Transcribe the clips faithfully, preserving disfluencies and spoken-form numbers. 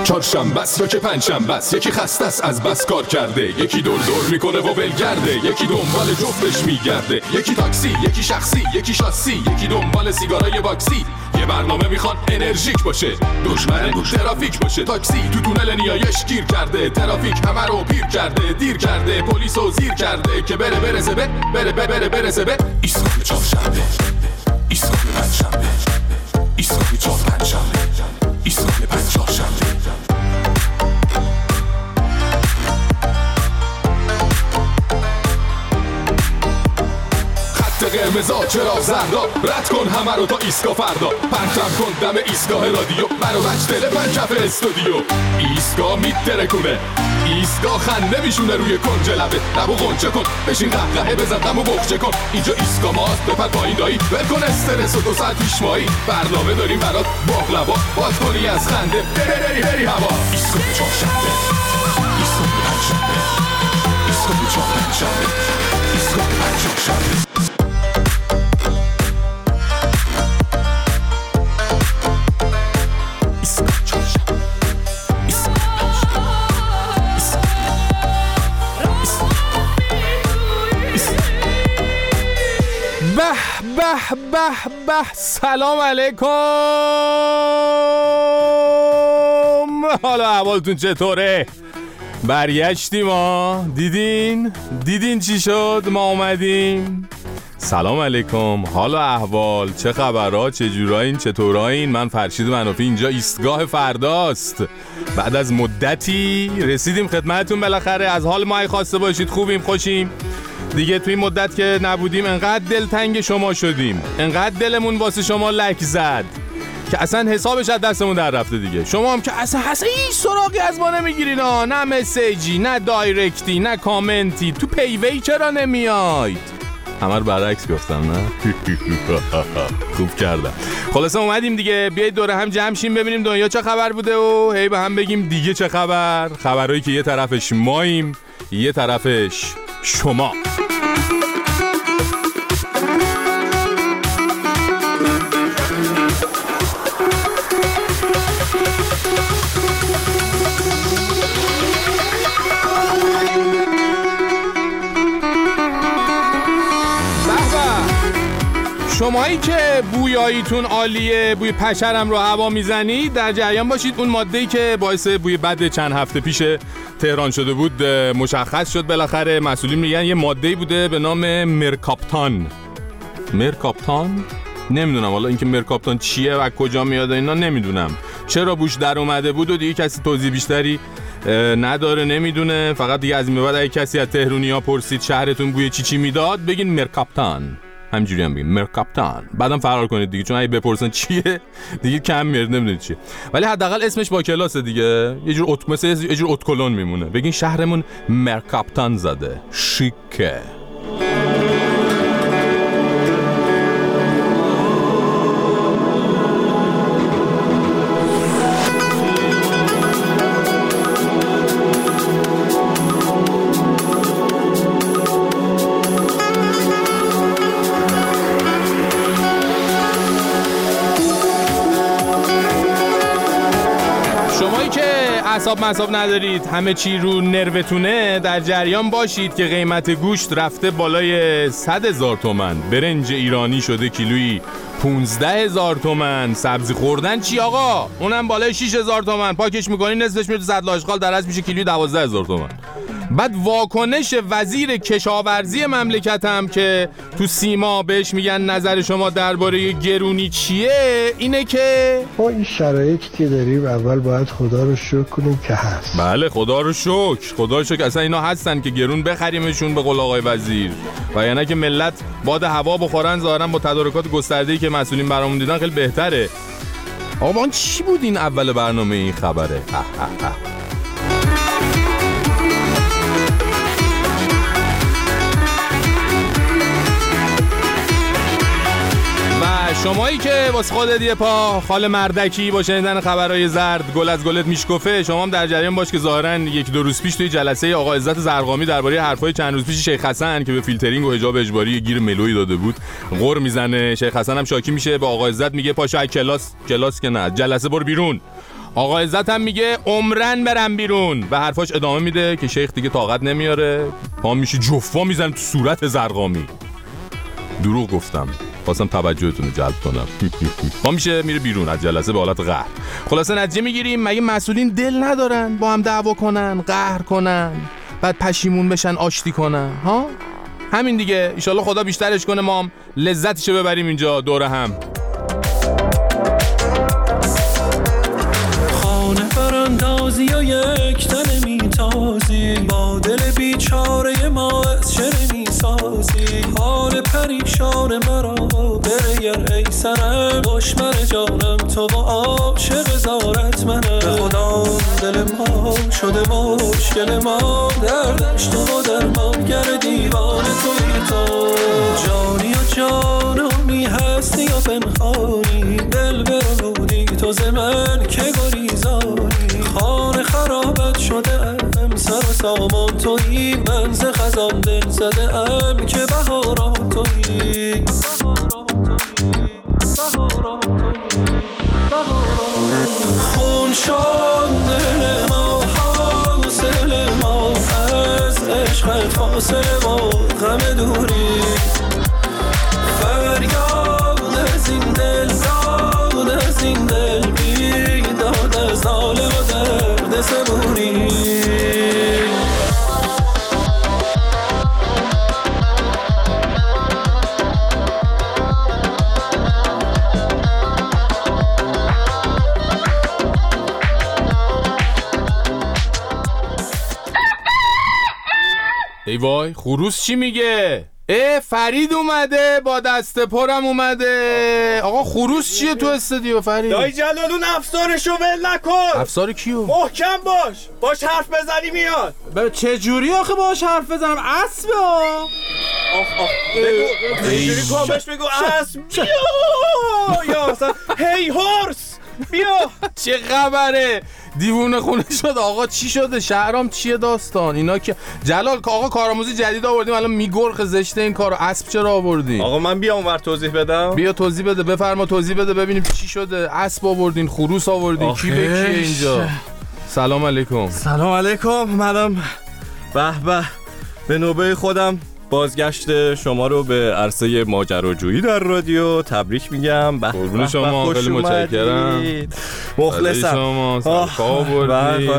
چهارشنبه است یا که پنجشنبه است، یکی خسته است از بس کار کرده، یکی دور دور میکنه و ولگرده، یکی دنبال جفتش میگرده، یکی تاکسی، یکی شخصی، یکی شاسی، یکی دنبال سیگارای باکسی. یه برنامه میخوان انرژیک باشه، دشمن ترافیک باشه. تاکسی تو تونل نیایش گیر کرده، ترافیک همه رو پیر کرده، دیر کرده، پلیسو زیر کرده که بره برسه به بره بره بره برسه به ایستگاه چهارشنبه، ایستگاه پنجشنبه، ایستگاه چهار پنجشنبه، ایستگاه پنج چهارشنبه. قرمزا چرا زردا، رد کن همه رو تا ایستگاه فردا، پرچم کن دم ایستگاه رادیو، برو بچ دل پنجف استودیو. ایستگاه میترکونه، ایستگاه خنده میشونه روی کنج لبه، لبو غنچه کن، بشین قهقهه بزن غمو بخچه کن. اینجا ایستگاه ماست، بپر پایین دایی، ول کن استرس و دو ساعت پیش مایی. برنامه داریم برات باقلوا، باز کنی از خنده بری بری بری هوا. ایستگاه چهارشنبه، ایستگاه پنجشنبه، ایستگاه چهار پنجشنبه، ایستگاه پنج چهارشنبه. به به به سلام علیکم، حالا احوالتون چطوره؟ برگشتیم ها، دیدین؟ دیدین چی شد؟ ما اومدیم. سلام علیکم، حالا احوال چه خبرها؟ چه جورایین؟ چطورایین؟ من فرشید منافی، اینجا ایستگاه فرداست. بعد از مدتی رسیدیم خدمتتون بالاخره. از حال ما خواسته باشید، خوبیم، خوشیم دیگه. توی مدت که نبودیم انقدر دلتنگ شما شدیم، انقدر دلمون واسه شما لک زد که اصلا حسابش از دستمون در رفته دیگه. شما هم که اصلا اصلا هیچ سراغی از ما نمیگیرین ها، نه مسیجی، نه دایرکتی، نه کامنتی. تو پیوی چرا نمیاید؟ همه رو برعکس گفتم نه؟ خوب کردم. خلاصه اومدیم دیگه، بیایید دوره هم جمع شیم ببینیم دنیا چه خبر بوده و هی به هم بگیم دیگه چه خبر. خبرایی که یه طرفش ماییم، یه طرفش شما. شمایی که بویاییتون عالیه، بوی پشرم رو هوا میزنید، در جریان باشید اون ماده‌ای که باعث بوی بد چند هفته پیش تهران شده بود مشخص شد بالاخره. مسئولین میگن یه ماده‌ای بوده به نام مرکاپتان. مرکاپتان؟ نمیدونم والا اینکه مرکاپتان چیه و کجا میاد اینا نمیدونم. چرا بوش در اومده بود و دیگه کسی توضیح بیشتری نداره، نمیدونه. فقط دیگه از این به بعد اگه کسی از تهرونیا پرسید شهرتون بوی چی چی میداد، بگین مرکاپتان. همینجوری هم بگین مرکاپتان، بعدم فرار کنید دیگه، چون اگه بپرسن چیه دیگه کم میاد نمیدونید چیه. ولی حداقل اسمش با کلاسه دیگه، یه جور ات مثلا یه جور اتکلون میمونه. بگین شهرمون مرکاپتان زده، شیکه. حساب مصاب ندارید، همه چی رو نروتونه، در جریان باشید که قیمت گوشت رفته بالای صد هزار تومن. برنج ایرانی شده کیلویی پونزده هزار تومن. سبزی خوردن چی آقا؟ اونم بالای شش هزار تومن. پاکش میکنی نصفش میره تو سطل آشغال، در از میشه کیلویی دوازده هزار تومن. بعد واکنش وزیر کشاورزی مملکتم که تو سیما بهش میگن نظر شما درباره گرونی چیه، اینه که ما این شرایطی داریم اول باید خدا رو شکر کنیم که هست. بله خدا رو شکر، خدا رو شکر اصلا اینا هستن که گرون بخریمشون به قول آقای وزیر، و یعنی که ملت باد هوا بخورن ظاهرا با تدارکات گسترده‌ای که مسئولین برامون دیدن خیلی بهتره. آقا اون چی بود این اول برنامه این خبره؟ اه اه اه. شمایی که واسه خودت یه پا خال مردکی با شنیدن خبرهای زرد گل از گلت میشکفه، شما هم در جریان باش که ظاهرا یک دو روز پیش توی جلسه آقا عزت زرقامی درباره حرفای چند روز پیش شیخ حسن که به فیلترینگ و حجاب اجباری گیر ملوی داده بود غر میزنه. شیخ حسن هم شاکی میشه، به آقا عزت میگه پاشو از کلاس، کلاس که نه، جلسه برو بیرون. آقا عزت هم میگه عمرن برم بیرون و حرفاش ادامه میده که شیخ دیگه طاقت نمیاره، پا میشه جفا میزنه تو صورت زرقامی. دروغ گفتم، خواستم توجهتون رو جلب کنم. پا میشه میره بیرون از جلسه به حالت قهر. خلاصه نتیجه میگیریم مگه مسئولین دل ندارن با هم دعوا کنن، قهر کنن، بعد پشیمون بشن، آشتی کنن؟ ها همین دیگه. ان شاءالله خدا بیشترش کنه، ما هم لذتشو ببریم اینجا دور هم. خانه براندازی و یک تن میتازی، با دل بیچاره ما از چه میسازی؟ حال پریشان مرا بریار ای سنم، دشمن جانم تو با عاشق زارت منم. به خدا دل ما شده مشکل ما، دردش تو و درمانگر دیوان توی تو. جانی و جانمی هستی و پنهانی، دل برودی تو ز من که گریزانی. خانه خرابت شده ام، سر و سامان تویی، من ز خزان دل زده ام که بهارات تویی. خون شد دل ما، حاصل ما از عشقت، فاصله ما غم دوری. فریاد از این دل، داد از این دل، بیداد از حال و درد صبوری. ای وای خروس چی میگه؟ اه فرید اومده با دست پرم اومده. آقا خروس چیه تو استودیو فرید؟ دایی جلال اون افسارشو ول نکن. افسار کیو؟ محکم باش، باش حرف بزنی میاد. به چه جوری آخه باهاش حرف بزنم؟ اسبه ها. آخ آخ بگو اینجوری کن بهش بگو اسب بیا یا اصلا هی هورس بیا. چه خبره؟ دیوونه خونه شد آقا. چی شده؟ شهرام چیه داستان؟ اینا که جلال آقا کارآموزی جدید آوردیم الان میگرخه، زشته این کارو. اسب چرا آوردین؟ آقا من بیام اونور توضیح بدم. بیا توضیح بده، بفرما توضیح بده ببینیم چی شده. اسب آوردین، خروس آوردین، کی به کیه اینجا؟ سلام علیکم. سلام علیکم. منم به به به نوبه خودم بازگشت شما رو به عرصه ماجراجویی در رادیو تبریک میگم. قربون شما، خیلی متشکرم. مخلصم. شما سرکا بردی.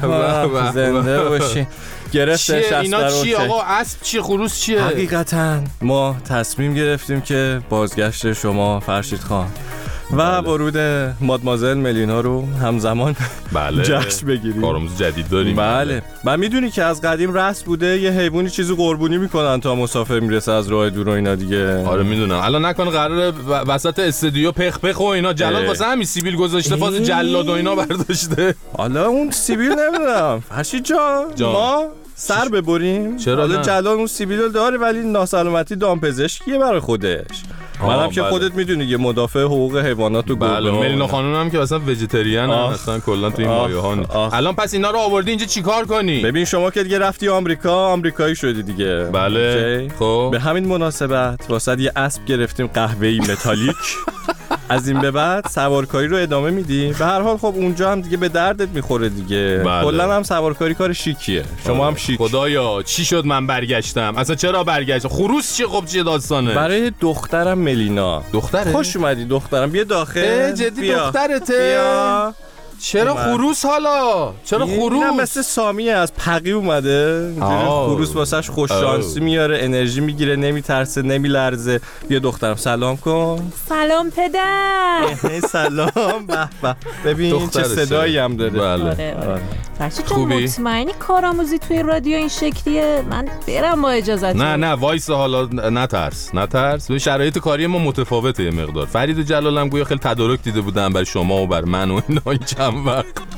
زنده باشی. گرفتن شست اینا چی آقا؟ اسب چی؟ خروس چیه؟ حقیقتا ما تصمیم گرفتیم که بازگشت شما فرشید خان و ورود مادمازل ملینا رو همزمان بله جشن بگیریم. کارآموز جدید داریم. بله. من میدونی که از قدیم رسم بوده یه حیوانی چیزی قربونی میکنن تا مسافر میرسه از راه دور و اینا دیگه. آره میدونم. الان نکنه قراره وسط استودیو پخ پخ و اینا جلال واسه همین سیبیل گذاشته، فاز جلاد و اینا برداشته. حالا اون سیبیل نمیدونم فرشید جان, جان. ما سر ببریم. حالا جلال اون سیبیل داره ولی ناسلامتی دامپزشکیه برای خودش. منم که بله. خودت میدونی یه مدافع حقوق حیوانات و بله. ملینا خانم هم که اصلا وجیتریان هم اصلا کلا تو این مایه ها. الان پس اینا رو آوردی اینجا چیکار کنی؟ ببین شما که دیگه رفتی آمریکا، آمریکایی شدی دیگه. بله خب به همین مناسبت واسه یه اسب گرفتیم قهوه‌ای متالیک. از این به بعد سوارکاری رو ادامه میدی. به هر حال خب اونجا هم دیگه به دردت میخوره دیگه. بله. کلا هم سوارکاری کار شیکیه. شما هم شیک. خدایا چی شد من برگشتم؟ اصلا چرا برگشتم؟ خروس چی؟ خب چیه داستانه؟ برای دخترم ملینا. دختره؟ خوش اومدی دخترم. بیا داخل. جدی بیا. دخترته؟ بیا. چرا خروس حالا؟ چرا خروس؟ اینم مثل سامیه از پقی اومده. خروس واسش خوش شانسی میاره، انرژی میگیره، نمیترسه، نمیلرزه. بیا دخترم سلام کن. سلام پدر. سلام. به به. ببین چه صدایی هم داره. بله. آره آره. فرشید تو مطمئنی کارآموزی توی رادیو این شکلیه؟ من برم با اجازت. نه نه وایس حالا نترس نترس. به شرایط کاری ما متفاوته یه مقدار. فرید و جلالم گویا خیلی تدارک دیده بودن برای شما و بر من و اینا این چند وقت.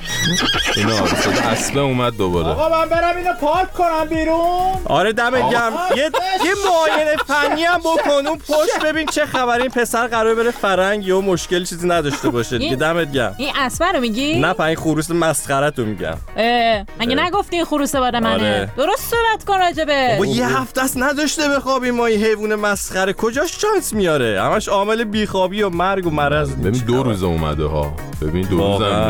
اینا صدا اسبه اومد دوباره. آقا من برم اینو پاک کنم بیرون. آره دمت گرم. یه یه معاینه فنی هم بکن اون پشت ببین چه خبره. این پسر قراره بره فرنگ یا مشکل چیزی نداشته باشه دیگه. دمت گرم. این اسبه رو میگی؟ نه پای خروس مسخره‌تو میگم. مگه نگفتی این خروس باد منه؟ آره. درست صحبت کن راجبه. با یه هفته است نداشته بخوابیم ما. این حیوان مسخره کجاش شانس میاره؟ همش عامل بیخوابی و مرگ و مرض. ببین دو روز اومده ها. ببین دو روز هم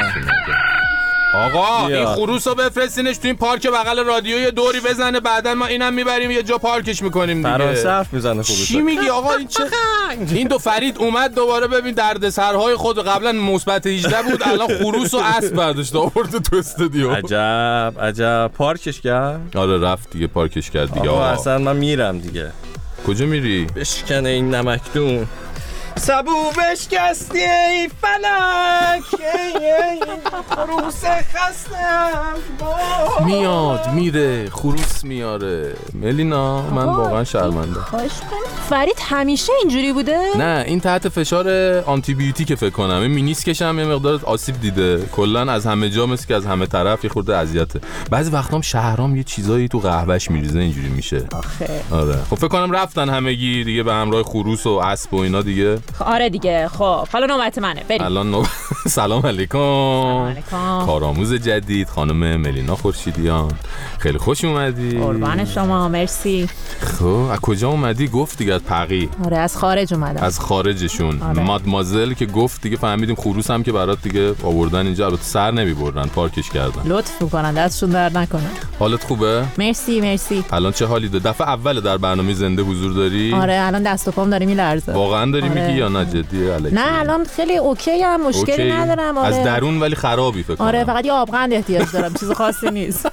آقا بیا. این خروس رو بفرستینش تو این پارک بغل رادیو یه دوری بزنه، بعدا ما اینم میبریم یه جا پارکش میکنیم دیگه. فرانسه حرف میزنه خروس. چی میگی آقا؟ این چه این دو فرید اومد دوباره ببین دردسرهای خود. قبلا مثبت هجده بود الان خروس و اسب برداشت آورد تو استودیو. عجب عجب. پارکش کرد؟ آره رفت دیگه پارکش کرد دیگه. آقا اصلا من میرم دیگه. کجا میری؟ بشکنه این نمکدون. سبو بشکستی ای فلک ای خروس خستم. میاد میره خروس میاره. ملینا من واقعا شرمنده. خواهش کنم. فرید همیشه اینجوری بوده؟ نه این تحت فشار آنتی بیوتیک فکر کنم. این مینیسکش هم یه مقدار آسیب دیده. کلا از همه جا مثل که از همه طرف یه خورده اذیته. بعضی وقتام شهرام یه چیزایی تو قهوهش میریزه اینجوری میشه. آخه آره خب فکر کنم رفتن همگی دیگه به همراه خروس و اسب و اینا دیگه. آره دیگه. خب حالا نوبت منه. بریم. الان نو... سلام علیکم. سلام علیکم. کارآموز جدید خانم ملینا خورشیدیان، خیلی خوش اومدی. قربان شما. مرسی. خب از کجا اومدی؟ گفت دیگه از پقی. آره از خارج اومدم. از خارجشون. آره. مادمازل که گفت دیگه فهمیدیم. خروس هم که برات دیگه آوردن اینجا. البته سر نمیبرن پارکش کردن. لطف میکنن دستشون درد نکنه. حالت خوبه؟ مرسی مرسی. الان چه حالی داره؟ دفعه اول در برنامه زنده حضور داری؟ آره الان دست و پام داره میلرزه. واقعا داری آره. میگی یا نه جدیه الکی؟ نه الان خیلی اوکی ام. مشکلی اوکی. ندارم. آره. از درون ولی خرابی فکر کنم. آره فقط یه آبغند احتیاج دارم. چیز خاصی نیست.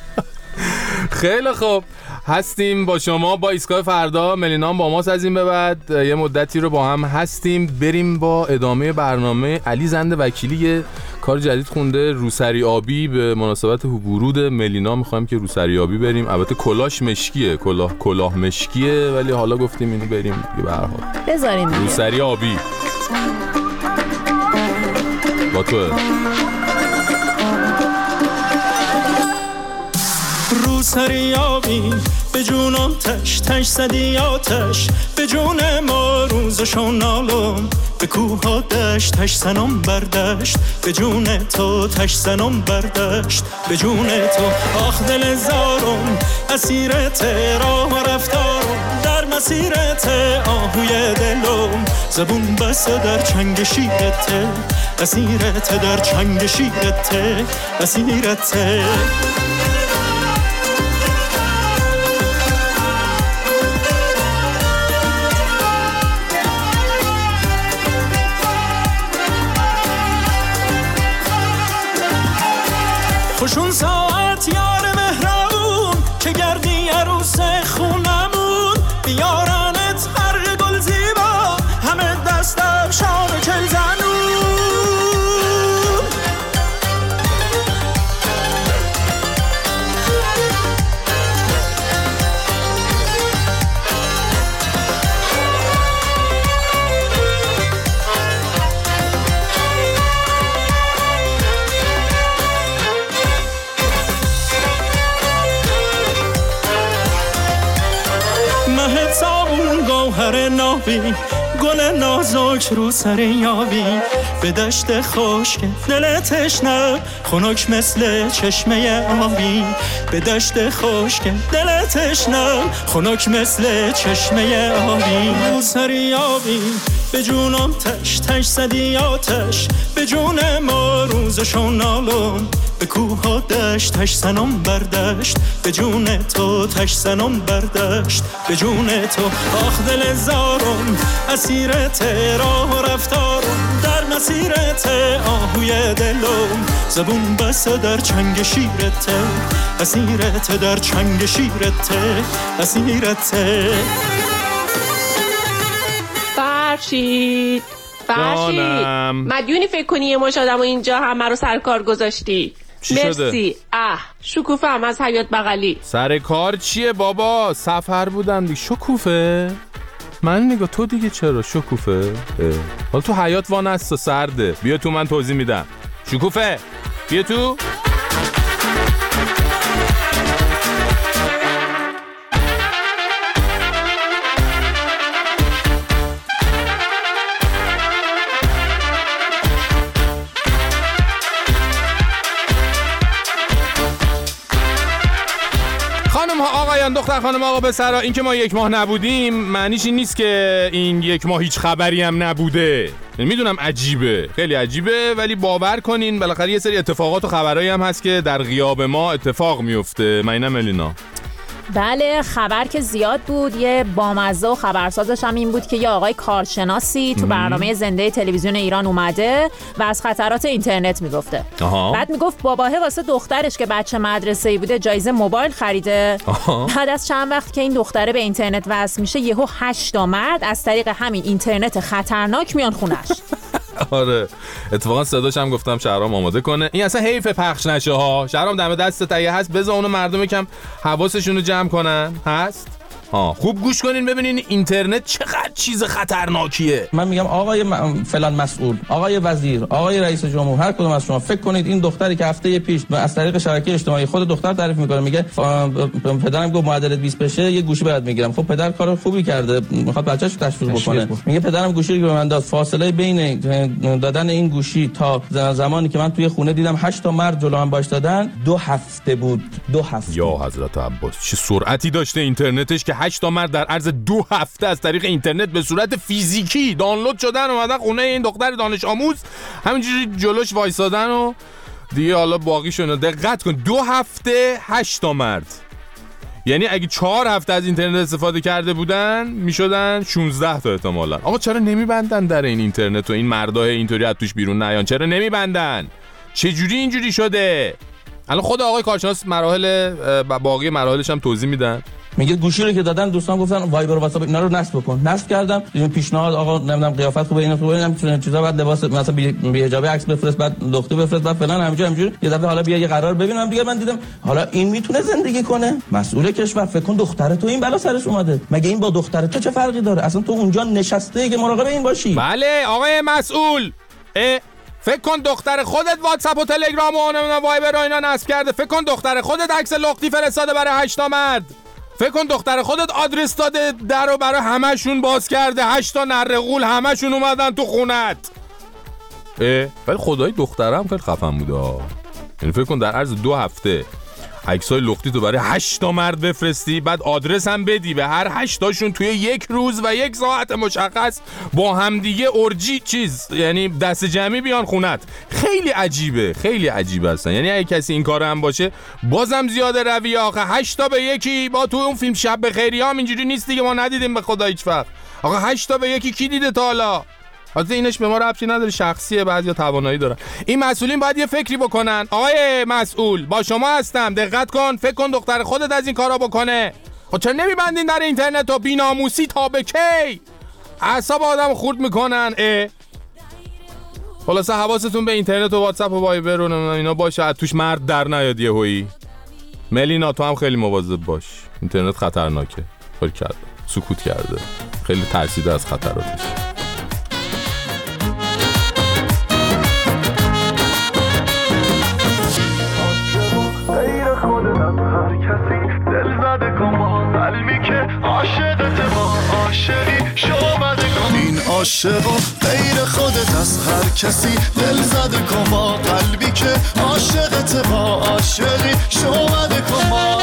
خیلی خوب هستیم با شما با ایستگاه فردا. ملینا با ماست از این به بعد. یه مدتی رو با هم هستیم. بریم با ادامه برنامه. علی زند وکیلی یه کار جدید خونده، روسری آبی. به مناسبت ورود ملینا میخوایم که روسری آبی بریم. البته کلاش مشکیه، کلاه کلاه مشکیه، ولی حالا گفتیم اینو بریم به هر حال. بذارین روسری آبی با تو. روسری آبی به جونم تش تش زدی آتش. به جون ما روزشو نالم. به کوه ها دشت تش زنم بردشت. به جون تو تش زنم بردشت. به جون تو آخ دل زارم اسیرت راه رفتارم. در مسیرت آهوی دلم. زبون بسته در چنگ شیرت. اسیرت در چنگ شیرت. اسیرت. خوشون ساعت یار مهربون که گردی عروس خونمون. بیارنت هر گل زیبا همه دستم شام چل زنون. گوهر نابی گل نازک رو سر یابی. به دشت خشک دل تشنه خنک مثل چشمه آبی. به دشت خشک دل تشنه خنک مثل چشمه آبی. رو سر یابی به جونم تش تش زدی آتش. به جون ما روزشو نالم. به کوه ها دشت تش زنم بردشت. به جون تو تش زنم بردشت. به جون تو آخ دل زارم اسیرت راه رفتارم. در مسیرت آهوی دلم. زبون بسته در چنگ شیرت. اسیرت در چنگ شیرت. اسیرت. فرشید فرشید مدیونی فکر کنی یه مش آدم و اینجا همه رو سر کار گذاشتی. مرسی. اه شکوفه هم از حیات بغلی. سر کار چیه بابا؟ سفر بودن دیگه. شکوفه؟ من نگاه تو دیگه چرا شکوفه؟ حالا تو حیات وان است و سرده. بیا تو من توضیح میدم. شکوفه بیا تو. خانم ها آقایان دختر خانم آقا پسرا، این که ما یک ماه نبودیم معنیش این نیست که این یک ماه هیچ خبری هم نبوده. میدونم عجیبه، خیلی عجیبه، ولی باور کنین بالاخره یه سری اتفاقات و خبرایی هم هست که در غیاب ما اتفاق میفته. مینم ملینا. بله خبر که زیاد بود. یه بامزه و خبرسازش هم این بود که یه آقای کارشناسی تو برنامه زنده تلویزیون ایران اومده و از خطرات اینترنت میگفته. بعد میگفت باباه واسه دخترش که بچه مدرسه‌ای بوده جایزه موبایل خریده. آها. بعد از چند وقت که این دختره به اینترنت وصل میشه یهو هشت تا مرد از طریق همین اینترنت خطرناک میان خونش. آره اتفاقا صداش هم گفتم شهرام آماده کنه. این اصلا حیف پخش نشه ها. شهرام دم دست تایه هست، بذار اونو مردم یکم حواسشون رو جمع کنن. هست ها خوب گوش کنین ببینین اینترنت چقدر چیز خطرناکیه. من میگم آقای م... فلان مسئول، آقای وزیر، آقای رئیس جمهور، هر کدوم از شما فکر کنید این دختری که هفته پیش از طریق شبکه اجتماعی خود دختر تعریف میکنه، میگه ف... پدرم گفت معدلت بیست بشه یه گوشی برات میگیرم. خب پدر کار خوبی کرده، میخواد بچه‌ش رو تشویق بکنه. میگه پدرم گوشی رو به من داد، فاصله بین دادن این گوشی تا زمانی که من توی خونه دیدم هشت تا مرد جلو من باش دادن دو هفته بود. دو هفته. یا حضرت عباس چه سرعتی داشته اینترنتش که هشت تا مرد در عرض دو هفته از طریق اینترنت به صورت فیزیکی دانلود شدن اومدن خونه این دختر دانش آموز، همینجوری جلوش وایسادن و دیگه حالا باقیشون. دقت کن دو هفته هشت تا مرد، یعنی اگه چهار هفته از اینترنت استفاده کرده بودن میشدن شانزده تا احتمالاً. آقا چرا نمیبندن در این اینترنت و این مرداه اینطوری از توش بیرون نیان؟ چرا نمیبندن؟ چه جوری اینجوری شده؟ الان خود آقای کارشناس مراحل باقی مراحلش هم توضیح میدن. میگه گوشی رو که دادن دوستان گفتن وایبر و واتساپ اینا رو نصب بکن. نصب کردم. این پیشنهاد آقا نمیدونم قیافت خوبه اینا خوبه نمیتونه چیزا بعد لباس مثلا بی حجابی عکس بفرست بعد لختی بفرست بعد فلان همینجوری همینجوری یه دفعه حالا بیا یه قرار ببینم دیگه. من دیدم حالا این میتونه زندگی کنه، مسئول کشور، فکر کن دختر تو این بلا سرش اومده، مگه این با دختر تو چه فرقی داره؟ اصلا تو اونجا نشسته که مراقب این باشی. بله آقای مسئول، فکر کن دختر خودت واتساپ و تلگرام و نمیدونم وایبر و اینا نصب کرده. فکر کن دختر خودت عکس لختی فرستاده برای هشت تا مرد. فکر کن دختر خودت آدرس داده در و برای همشون باز کرده، هشت تا نرغول همشون اومدن تو خونت. اه ولی خدای دخترم خیلی خفن بوده. یعنی فکر کن در عرض دو هفته عکسای لختی تو برای هشت تا مرد بفرستی، بعد آدرس هم بدی به هر هشت تاشون توی یک روز و یک ساعت مشخص با همدیگه اورجی چیز، یعنی دست جمعی بیان خونت. خیلی عجیبه، خیلی عجیبه هستن. یعنی اگه کسی این کار هم باشه بازم زیاده رویه. آخه هشت تا به یکی با تو اون فیلم شب بخیری هم اینجوری نیست دیگه، ما ندیدیم به خدا هیچ وقت. آقا هشت تا به یکی کی دیده تا حالا؟ البته اینش به ما ربطی نداره، شخصیه، بعضیا توانایی دارن. این مسئولین باید یه فکری بکنن. آقای مسئول با شما هستم، دقت کن، فکر کن دختر خودت از این کارا بکنه. خب چرا نمیبندین در اینترنت و بی‌ناموسی تا به کی؟ اعصاب آدم خورد میکنن. اه خلاصه حواستون به اینترنت و واتساپ و وایبر و اینا باشه، از توش مرد در نیاد یهویی. ملینا تو هم خیلی مواظب باش، اینترنت خطرناکه. کار کرده، سکوت کرده، خیلی ترسیده از خطراتش. این عاشق و غیر خودت از هر کسی دل زده کن با قلبی که عاشقت با عاشقی شومده کن با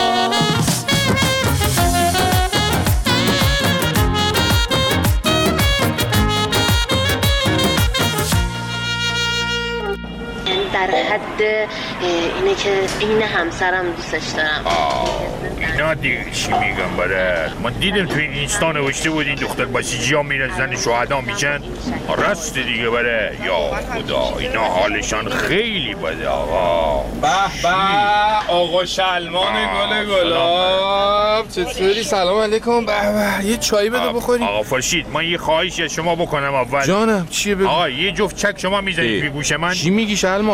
در حد اینه که این همسرم دوستش دارم. اینا دیگه چی میگم برات؟ ما دیدیم توی اینستا نوشته بود این دختر بسیجی ها میرن زن شهدا میشن. راست دیگه بره. یا خدا اینا حالشان خیلی بده. آقا به به آقا شلمان گل گلاب، چطوری؟ سلام علیکم. به به یه چای بده بخوریم. آقا فرشید من یه خواهشی از شما بکنم اول. جانم چیه بگو؟ آقا یه جفت چک شما میزنید توی گوش من. چی میگی شلما؟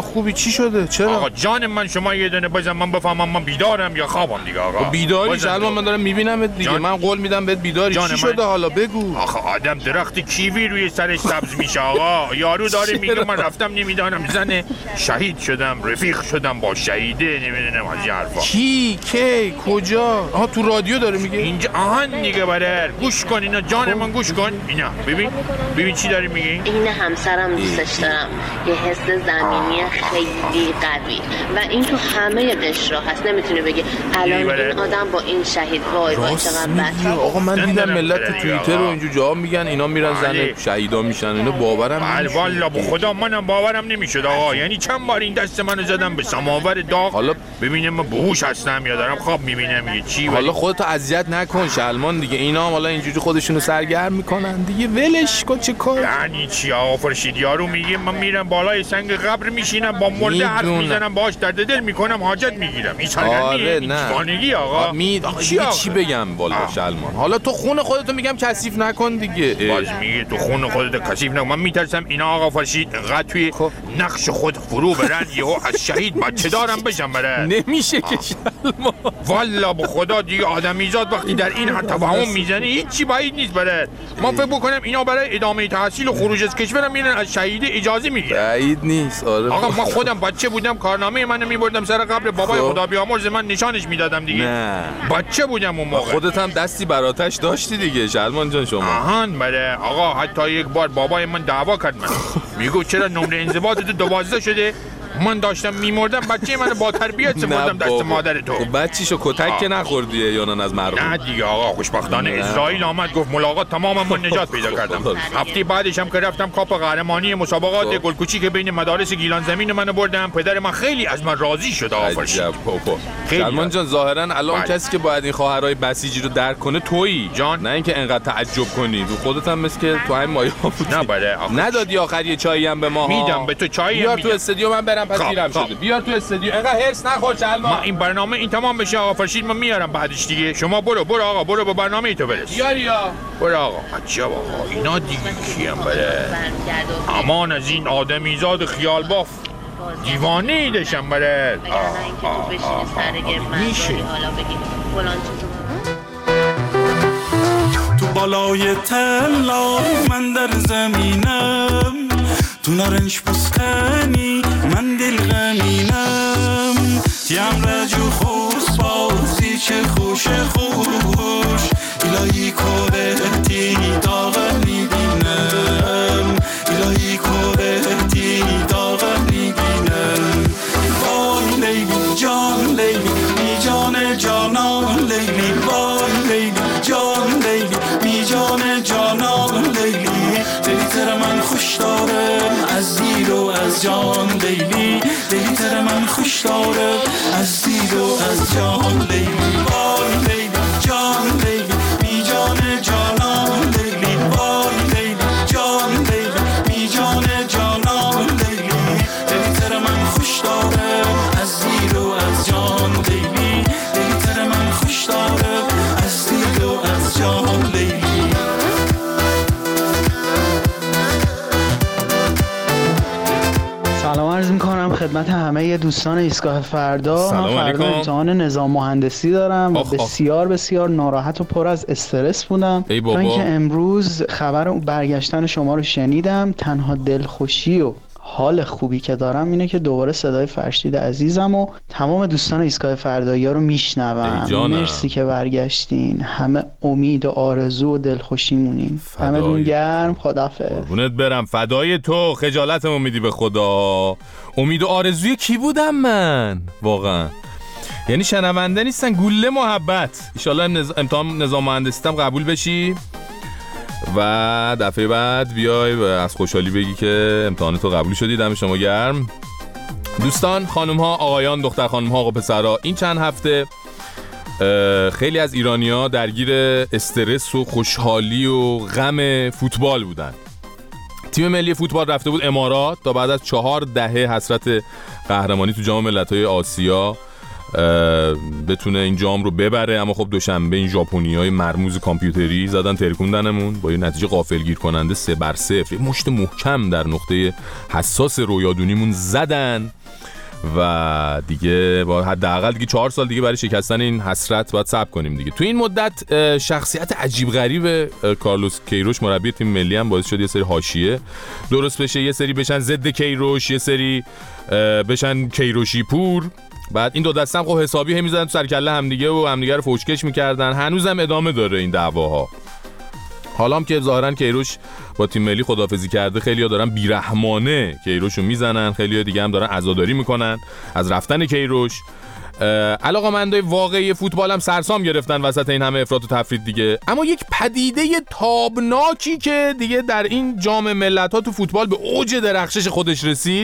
خوبی چی شده؟ چرا؟ آقا جان من شما یه دونه بزن من بفهمم من بیدارم یا خوابم دیگه آقا. بیداری سلمان من دارم میبینمت دیگه. من قول میدم بهت بیداری. چی شده حالا بگو؟ آخه آدم درخت کیوی روی سرش سبز میشه آقا. یارو داره میگه من رفتم نمیدانم زنه شهید شدم رفیق شدم با شهیده نمیدونم از این حرفا. کی کی کجا؟ آها تو رادیو داره میگه اینجا. آهن دیگه برر گوش کن اینا جان من گوش کن اینا ببین ببین چی داری میگی. این همسرم دوستش دارم یه حس زمینی خیلی قوی و این تو همه قشرها هست. نمیتونه بگه الان این آدم با این شهید وای وای چقدر بد. آقا من دیدم ملت تو توییتر و اینجور جاها میگن اینا میرن زن شهیدا میشن. اینو باورم نمیشه. والله به خدا منم باورم نمیشد آقا. یعنی چند بار این دست منو زدم به سماور داغ. حالا ببینم من بهوش هستم یا دارم خواب میبینم یه چی. حالا خودتو اذیت نکن شلمان دیگه. اینا هم حالا اینجوری خودشونو سرگرم میکنن دیگه. ولش کن چه کار. یعنی چی آقا فرشید یارو میگه من میرم بالای سنگ قبر میشینم با مرده حرف میزنم باهاش درد دل میکنم حاجت میگیرم. این سرگرمیه این دیوانگی آقا. می چی, چی بگم والا شلمان. حالا تو خون خودتو میگم کثیف نکن دیگه. باز میگه تو خون خودت کثیف نکن. من میترسم اینا آقا فرشید انقدر توی نقش خود فرو برن یهو از شهید بچه دارم بشم بره. نمیشه که شلمان. والا به خدا دیگه آدمیزاد وقتی در این حد توهم میزنه هیچی بعید نیست بره. من فکر بکنم اینا برای ادامه تحصیل و خروج از کشورم میرن از شهید اجازه میگیرن. بعید نیست. آره آقا من خودم بچه بودم کارنامه منو میبردم سر قبر بابای خدا بیامرز من نشانش میدادم دیگه. نه بچه بودم اون موقع. خودت هم دستی براتش داشتی دیگه شلمان جان شما. آهان بله آقا. حتی یک بار بابای من دعوا کرد من. میگو چرا نمره انضباط تو دوازده شده. من داشتم میمردم بچه من با تربیت سپردم دست مادر تو. خب بچه‌شو کتک که نخوردیه یونان از مرحوم. نه دیگه آقا خوشبختانه اسرائیل آمد گفت ملاقات تماما من نجات پیدا کردم. هفته بعدش هم که رفتم کاپ قهرمانی مسابقات گلکوچی که بین مدارس گیلان زمین منو بردم. پدر من خیلی از من راضی شد آقا فرشید. سلمان جان ظاهرا الان کسی که باید این خواهرای بسیجی رو درک کنه تویی جان. نه اینکه انقدر تعجب کنی. تو خودت هم مثل که تو همین مایه بودی. نه بله ندادی آخر یه چایی هم به ما. میدم به تو چایی بیار تو استودیو من برم پس دیرم شده. بیار تو استودیو انقدر هرس نخور شلمان. ما این برنامه این تمام بشه آقا فرشید من میارم بعدش دیگه. شما برو برو آقا برو با برنامه ای تو برس. بیاریا برو آقا. عجب آقا اینا دیگه کیم بله. امان از این آدمیزاد خیال باف دیوانه ای دشم بله. میشه تو بالای تلای من در زمینم تو نارنج پستنی من دل غمینم تیم رجو خوش بازی چه خوش خوش الهی کورتی داغم میبینم الهی کورتی داغم میبینم وای لیلی جان لیلی بی جان جانان لیلی وای لیلی جان لیلی بی جان جانان لیلی دلی تر من خوش داره از دید و از جان لیلی دلی تر من خوش داره از دید و از جان لیلی وای لیلی جان لیلی بی جان جانان لیلی وای لیلی جان لیلی بی جان جانان لیلی دلی تر من خوش داره از دید و از جان لیلی دلی تر من خوش داره از دید و از جان لیلی. سلام عرض میکنم خدمت همه دوستان ایستگاه فردا. من فردا امتحان نظام مهندسی دارم و بسیار بسیار ناراحت و پر از استرس بودم تا اینکه امروز خبر برگشتن شما رو شنیدم. تنها دلخوشی و حال خوبی که دارم اینه که دوباره صدای فرشید عزیزم و تمام دوستان ایستگاه فردایی‌ها رو میشنوم. مرسی که برگشتین. همه امید و آرزو و دلخوشی مونیم. همتون گرم. خدافظ. قربونت برم فدای تو. خجالتمو میدی به خدا. امید و آرزوی کی بودم من واقعا؟ یعنی شنونده نیستن گوله محبت. ان شاءالله نز... امتحان نظام مهندسی هم قبول بشی و دفعه بعد بیای و از خوشحالی بگی که امتحانتو قبول شدی. دم شما گرم. دوستان، خانم ها، آقایان، دختر خانم ها و پسرها، این چند هفته خیلی از ایرانی‌ها درگیر استرس و خوشحالی و غم فوتبال بودن. تیم ملی فوتبال رفته بود امارات تا بعد از چهار دهه حسرت قهرمانی تو جام ملت‌های آسیا بتونه این جام رو ببره. اما خب دوشنبه این ژاپنیای مرموز کامپیوتری زدن ترکوندنمون با یه نتیجه غافلگیر کننده سه بر صفر، مشت محکم در نقطه حساس رویادونیمون زدن و دیگه با حداقل دیگه چهار سال دیگه برای شکستن این حسرت باید صبر کنیم دیگه. تو این مدت شخصیت عجیب غریب کارلوس کیروش مربی تیم ملی هم باعث شد یه سری حاشیه درست بشه، یه سری بشن ضد کیروش، یه سری بشن کیروشی پور. بعد این دو دسته هم خب حسابی هم می‌زدن تو سر کله همدیگه و همدیگه رو فوشکش می‌کردن. هنوزم ادامه داره این دعواها. حالا هم که ظاهرا کیروش با تیم ملی خداحافظی کرده، خیلی‌ها دارن بیرحمانه کیروشو میزنن، خیلی‌ها دیگه هم دارن عزاداری میکنن از رفتن کیروش. علاقه‌مندای واقعی فوتبال هم سرسام گرفتن وسط این همه افراط و تفرید دیگه. اما یک پدیده تابناکی که دیگه در این جام ملت‌ها تو فوتبال به اوج درخشش خودش رسید،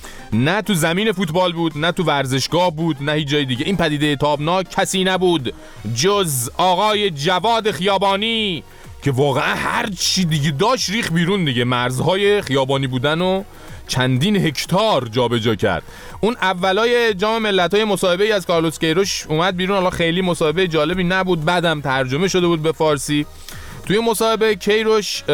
نه تو زمین فوتبال بود، نه تو ورزشگاه بود، نه هیچ جای دیگه. این پدیده تابناک کسی نبود جز آقای جواد خیابانی که واقعا هر چی دیگه داشت ریخ بیرون دیگه. مرزهای خیابانی بودن و چندین هکتار جابجا کرد. اون اولای جام ملت‌های مصاحبه‌ای از کارلوس کیروش اومد بیرون، حالا خیلی مصاحبه جالبی نبود، بعدم ترجمه شده بود به فارسی. توی مصاحبه کیروش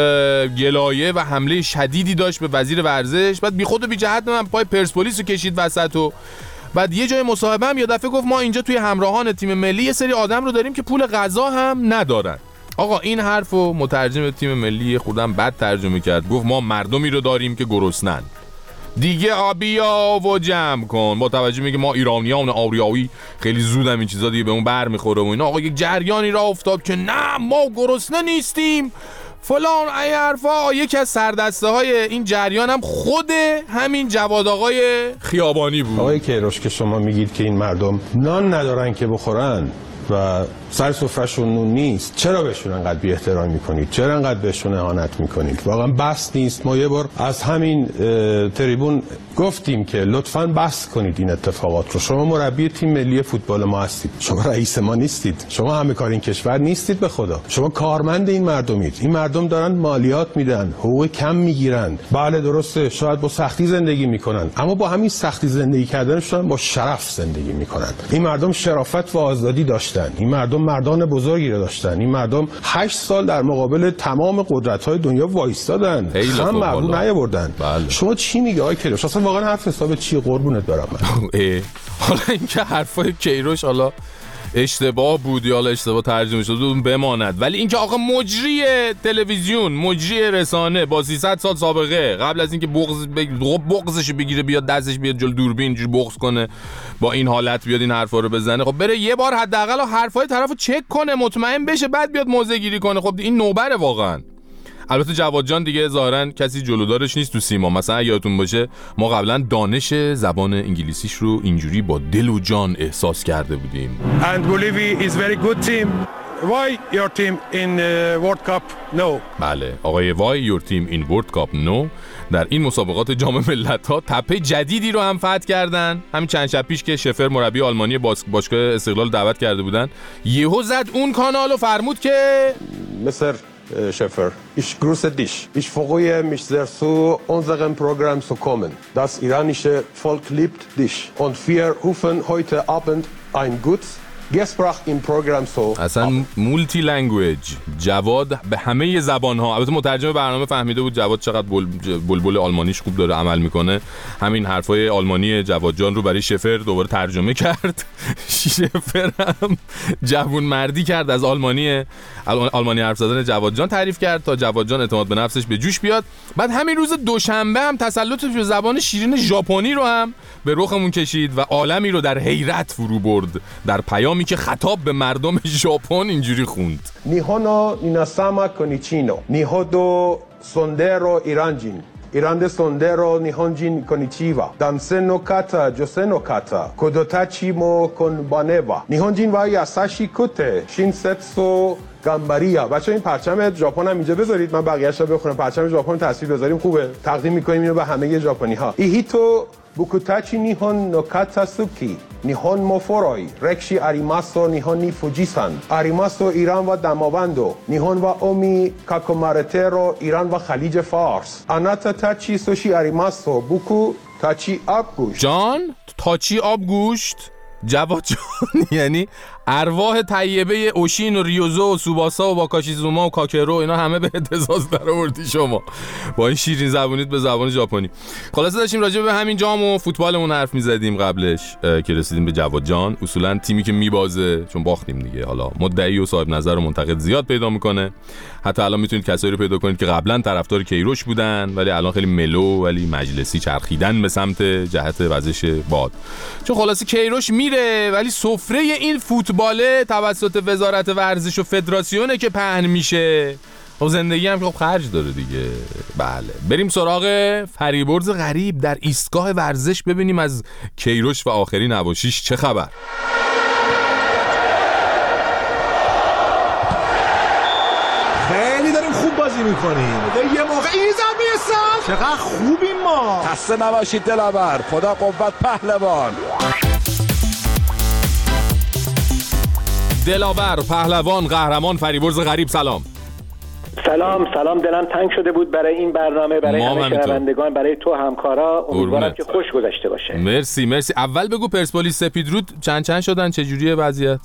گلایه و حمله شدیدی داشت به وزیر ورزش، بعد بی خود و بی جهت من پای پرسپولیس رو کشید وسط و بعد یه جای مصاحبه هم یه دفعه گفت ما اینجا توی همراهان تیم ملی یه سری آدم رو داریم که پول غذا هم ندارن. آقا این حرفو مترجم تیم ملی خودم بد ترجمه کرد، گفت ما مردمی رو داریم که گرسنن. دیگه آبیا و جمع کن. با توجه میگه ما ایرانیان آریایی خیلی زودم این چیزا دیگه به اون بر میخوره و اینا. آقا یک جریانی را افتاد که نه ما گرسنه نیستیم فلان ای حرفا. یکی از سردسته های این جریان هم خود همین جواد آقای خیابانی بود. آقای کیروش که شما میگید که این مردم نان ندارن که بخورن و سر سفره‌شون نون نیست، چرا بهشون انقدر بی احترامی میکنید؟ چرا انقدر بهشون اهانت میکنید؟ واقعا بس نیست؟ ما یه بار از همین تریبون گفتیم که لطفاً بس کنید این اتفاقات رو. شما مربی تیم ملی فوتبال ما هستید، شما رئیس ما نیستید، شما همه کار این کشور نیستید، به خدا شما کارمند این مردمید. این مردم دارن مالیات میدن، حقوق کم میگیرن. بله درسته شاید با سختی زندگی میکنن، اما با همین سختی زندگی کردنشون با شرف زندگی میکنن. این مردم شرافت و آزادی داشتن، این مردم مردان بزرگی رو داشتن، این مردم هشت سال در مقابل تمام قدرت‌های دنیا وایستادن، هم مردم نیاوردن. بله. شما چی میگی آقای کیروش؟ اصلا واقعا حرف حساب چی؟ قربونت برم من. حالا اینکه حرفای کیروش حالا اشتباه بود یا حالا اشتباه ترجمه شده اون بماند، ولی اینکه آقا مجری تلویزیون، مجری رسانه با سیصد سال سابقه، قبل از اینکه بغض بغضش بگیره بیاد دستش بیاد جلو دوربین اینجوری بغض کنه، با این حالت بیاد این حرفا رو بزنه، خب بره یه بار حداقل حرفای طرفو چک کنه، مطمئن بشه، بعد بیاد موضع گیری کنه. خب این نوبره واقعا. البته جواد جان دیگه ظاهرا کسی جلودارش نیست تو سیما. مثلا یادتون باشه ما قبلا دانش زبان انگلیسیش رو اینجوری با دل و جان احساس کرده بودیم. And Bolivia is very good team. Why your team in uh, World Cup no? بله آقای وای your team in World Cup no در این مسابقات جام ملت‌ها تپه جدیدی رو هم فتح کردن. همین چند شب پیش که شفر مربی آلمانی باشگاه استقلال دعوت کرده بودن، یهو زد اون کانال و فرمود که مصر Schäfer, ich grüße dich. Ich freue mich sehr zu unserem Programm zu kommen. Das iranische Volk liebt dich. Und wir rufen heute Abend ein gutes Gespräch im Programm so. اصلا مولتی لنگویج. جواد به همه زبان‌ها. البته مترجم برنامه فهمیده بود جواد چقدر بلبل بل آلمانیش خوب داره عمل میکنه. همین حرفای آلمانی جواد جان رو برای شفر دوباره ترجمه کرد. شفر هم جوون مردی کرد از آلمانی آلمانی حرف زدن جواد جان تعریف کرد تا جواد جان اعتماد به نفسش به جوش بیاد. بعد همین روز دوشنبه هم تسلطش به زبان شیرین ژاپنی رو هم به رخمون کشید و عالمی رو در حیرت فرو برد. در پیامی که خطاب به مردم ژاپن اینجوری خوند: نیهونو نیناساما کونیچینو نیهودو سوندرو ایرانجین ایرانده سوندرو نیهونجین کونیچیوا دانسنو کاتا جوسنو کاتا کودوتاچی مو کنبانوا نیهونجین و یاساشی کوته شینستسو گامباریا. بچه‌ها این پرچم ژاپن هم اینجا بذارید، من بقیه‌اش رو بخونم. پرچم ژاپن تصویر بذاریم خوبه، تقدیم می‌کنیم اینو به همه ژاپنی‌ها. ایهیتو بوکوتاچی نیهون نو کاتا سوکی نیهون موفوروی رکشی آریماسو نیهون نی فوجیسان آریماسو ایران و دماوندو نیهون و اومی کاکومارترو ایران و خلیج فارس آناتا تاچی سوشی آریماسو بوکو تاچی آب گوشت. جان تاچی آب گوشت جواد جان یعنی ارواح طیبه اوشین و ریوزو و سوباسا و واکاشیزوما و کاکرو اینا همه به اهتزاز در آوردی شما با این شیرین زبونیت به زبان ژاپنی. خلاصه داشتیم راجع به همین جام و فوتبالمون حرف می‌زدیم قبلش که رسیدیم به جواد جان. اصولا تیمی که میبازه، چون باختیم دیگه، حالا مدعی و صاحب نظر و منتقد زیاد پیدا میکنه. حتی الان میتونید کسایی رو پیدا کنید که قبلا طرفدار کیروش بودن ولی الان خیلی ملو ولی مجلسی چرخیدن به سمت جهت وزش باد. چون خلاصه کیروش میره ولی سفره این فوتباله توسط وزارت ورزش و فدراسیونه که پهن میشه. و زندگی هم خب خرج داره دیگه. بله بریم سراغ فریبرز غریب در ایستگاه ورزش ببینیم از کیروش و آخرین نواشیش چه خبر. خیلی داریم خوب بازی میکنیم. یه موقع این زمین سال چقدر خوبیم ما. خسته نباشید دلاور، خدا قوت پهلوان. دلاور، پهلوان، قهرمان فریبرز غریب سلام. سلام سلام، دلم تنگ شده بود برای این برنامه، برای همه شنوندگان، برای تو همکارا. امیدوارم که خوش گذشته باشه. مرسی مرسی. اول بگو پرسپولیس سپیدرود چند چند شدن، چه جوریه وضعیت؟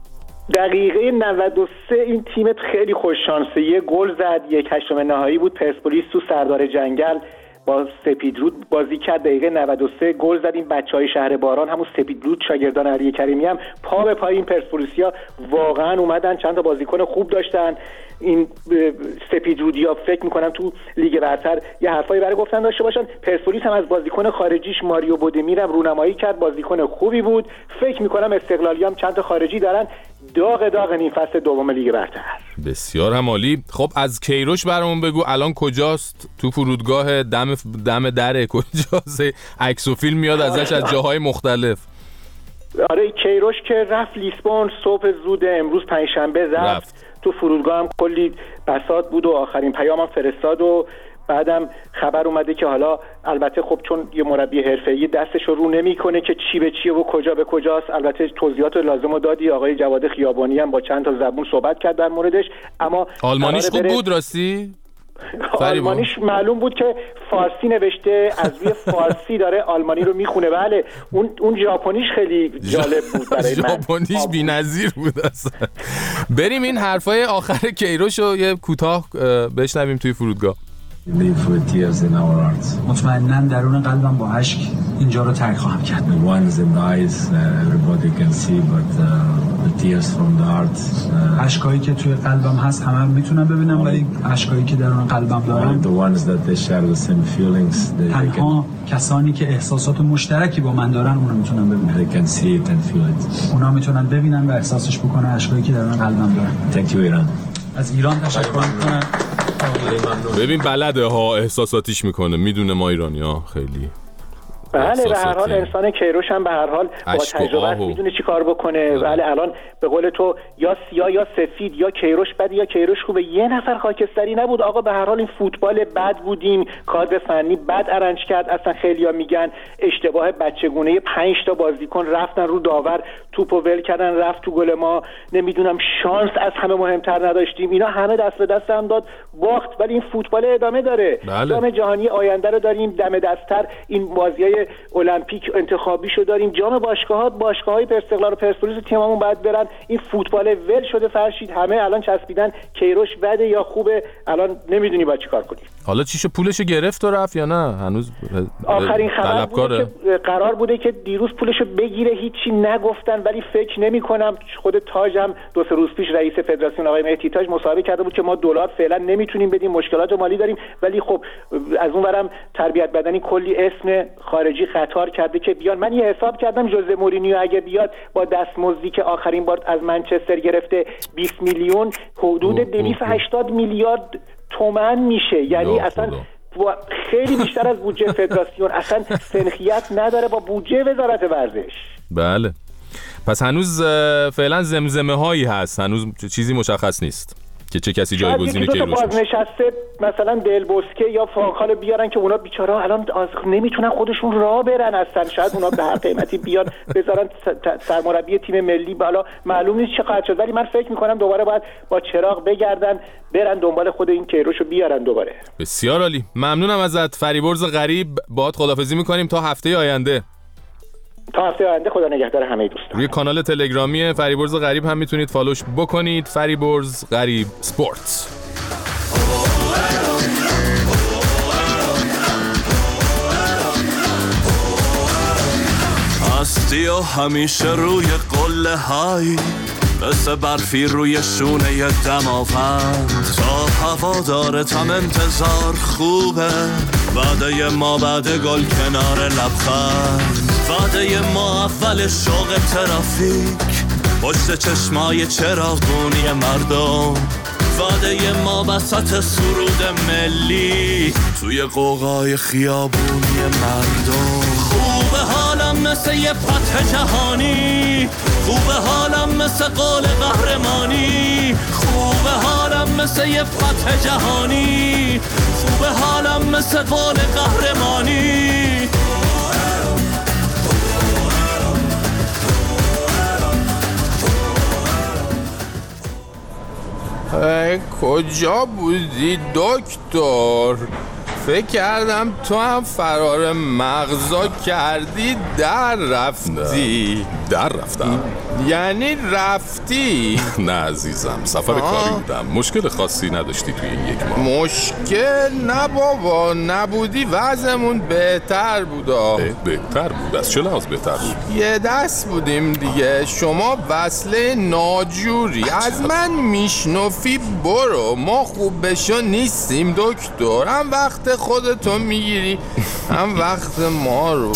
دقیقه نود و سه این تیمت خیلی خوش شانسه، یه گل زد، یک هشتم نهایی بود. پرسپولیس تو سردار جنگل با سپیدرود بازی کرد، دقیقه نود و سه گل زد. این بچهای شهر باران، همون سپیدرود شاگردان علی کریمی هم پا به پای این پرسپولیسیا واقعا اومدن، چند تا بازیکن خوب داشتن. این سپیدرودیا فکر میکنم تو لیگ برتر یه حرفایی برای گفتن داشته باشن. پرسپولیس هم از بازیکن خارجیش ماریو بودمیر هم رونمایی کرد، بازیکن خوبی بود. فکر میکنم استقلالی هم چند تا خارجی دارن. داغ داغ این فصل دوم لیگ برتر. بسیار هم عالی. خب از کیروش برامون بگو الان کجاست؟ تو فرودگاه دم دم دره کجاست؟ عکس و فیلم میاد ازش از جاهای مختلف. آره کیروش که رفت لیسبون صبح زود امروز پنجشنبه رفت, رفت. تو فرودگاه هم کلی بساط بود و آخرین پیامم فرستاد و بعدم خبر اومده که حالا البته خب چون یه مربی حرفه‌ای دستشو رو نمیکنه که چی به چیه و کجا به کجاست. البته توضیحات لازمو دادی، آقای جواد خیابانی هم با چند تا زبون صحبت کرد در موردش. اما آلمانیش خوب بود راستی؟ آلمانیش معلوم بود که فارسی نوشته، از روی فارسی داره آلمانی رو میخونه. بله اون اون ژاپنیش خیلی جالب بود برای من. ژاپنیش بی‌نظیر بود اصلا. بریم این حرفای آخر کیروش رو یه کوتاه بشنویم توی فرودگاه. live with tears in our hearts. مطمئناً درون قلبم با اشک اینجا رو ترک خواهم کرد. The ones in the eyes everybody can see but uh, the tears from the heart. اشکایی که توی قلبم هست همه میتونن ببینم ولی اشکایی که درون قلبم دارم the ones that they share the same feelings. تنها کسانی که احساسات مشترکی با من دارن اونو میتونن ببینن. They can see it and feel it. اونا میتونن ببینن و احساسش بکنن اشکایی که درون قلبم دارن. Thank you ایران. از ایران تشکر میکنم. ببین بلده ها احساساتیش میکنه، میدونه ما ایرانی ها خیلی. بله به هر حال انسان کیروش هم به هر حال با تجربه میدونه چی کار بکنه. بله الان به قول تو یا سیاه یا سفید، یا کیروش بد یا کیروش خوبه. یه نفر خاکستری نبود آقا. به هر حال این فوتبال بد بودیم، کادر فنی بد ارنج کرد. اصلا خیلیا میگن اشتباه بچگونه، پنج تا بازیکن رفتن رو داور توپو ول کردن رفت تو گل ما. نمیدونم شانس از همه مهمتر نداشتیم. اینا همه دست به دست هم داد باخت. ولی این فوتبال ادامه داره. بله. جام جهانی آینده رو داریم، دم دستتر این بازیای المپیک انتخابیشو داریم، جام باشگاهات، باشگاه‌های استقلال و پرسپولیس تیممون باید برن. این فوتبال ول شده فرشید، همه الان چسبیدن کیروش بده یا خوبه. الان نمیدونی با چی کار کنی. حالا چیشو پولشو گرفت و رفت یا نه؟ هنوز آخرین خبر بوده که قرار بوده که دیروز پولشو بگیره، هیچی نگفتن. ولی فکر نمی‌کنم، خود تاج هم دو سه روز پیش رئیس فدراسیون آقای مهدی تاج مصاحبه کرده بود که ما دلار فعلا نمیتونیم بدیم، مشکلات مالی داریم. ولی خب از اونورم تربیت بدنی کلی اسم خارجی قطار کرده که بیان. من یه حساب کردم جوزه مورینیو اگه بیاد با دستمزدی که آخرین بار از منچستر گرفته بیست میلیون، حدود دویست و هشتاد میلیارد تومان میشه. یعنی اصلا خیلی بیشتر از بودجه فدراسیون. اصلا سنخیت نداره با بودجه وزارت ورزش. بله پس هنوز فعلا زمزمه هایی هست، هنوز چیزی مشخص نیست که چه کسی جایگزین کیروش باشه. بازنشسته مثلا دل بوسکه یا فانخال بیارن که اونا بیچاره‌ها الان نمیتونن خودشون راه برن اصلا. شاید اونا به هر قیمتی بیان بذارن سرمربی تیم ملی. بالا معلوم نیست چقدر شد، ولی من فکر میکنم دوباره باید با چراغ بگردن برن دنبال خود این کیروشو بیارن دوباره. بسیار عالی، ممنونم ازت فریبرز غریب. باهات خداحافظی میکنیم تا هفته آینده. تا هفته آینده خدا نگهدار همه دوستان. روی کانال تلگرامی فریبرز غریب هم میتونید فالوش بکنید، فریبرز غریب سپورت. هستی و همیشه روی قله های مثل برفی روی شونه ی دماوند، تا هوا داره تم انتظار خوبه، وعده ما بعد گل کنار لبخند، وعده ما اول شوق ترافیک پشت چشمای چراغونی مردم، وعده ما وسط سرود ملی توی قوقای خیابونی مردم. خوبه حالم مثل یه فتح جهانی، خوبه حالم مثل قول قهرمانی، خوبه حالم مثل یه فتح جهانی، خوبه حالم مثل قول قهرمانی. کجا بودی دکتر؟ فکر کردم تو هم فرار مغزا کردی در رفتی. در رفتم؟ یعنی رفتی؟ نه عزیزم، سفر کاری بودم. مشکل خاصی نداشتی توی این یک ماه؟ مشکل؟ نه بابا، نبودی وضعمون بهتر بودا. بهتر بود؟ از چه لحاظ بهتر بود؟ یه دست بودیم دیگه. شما وصله ناجوری از من میشنفی، برو. ما خوب بشو نیستیم دکتر، هم وقت خودتو میگیری هم وقت ما رو.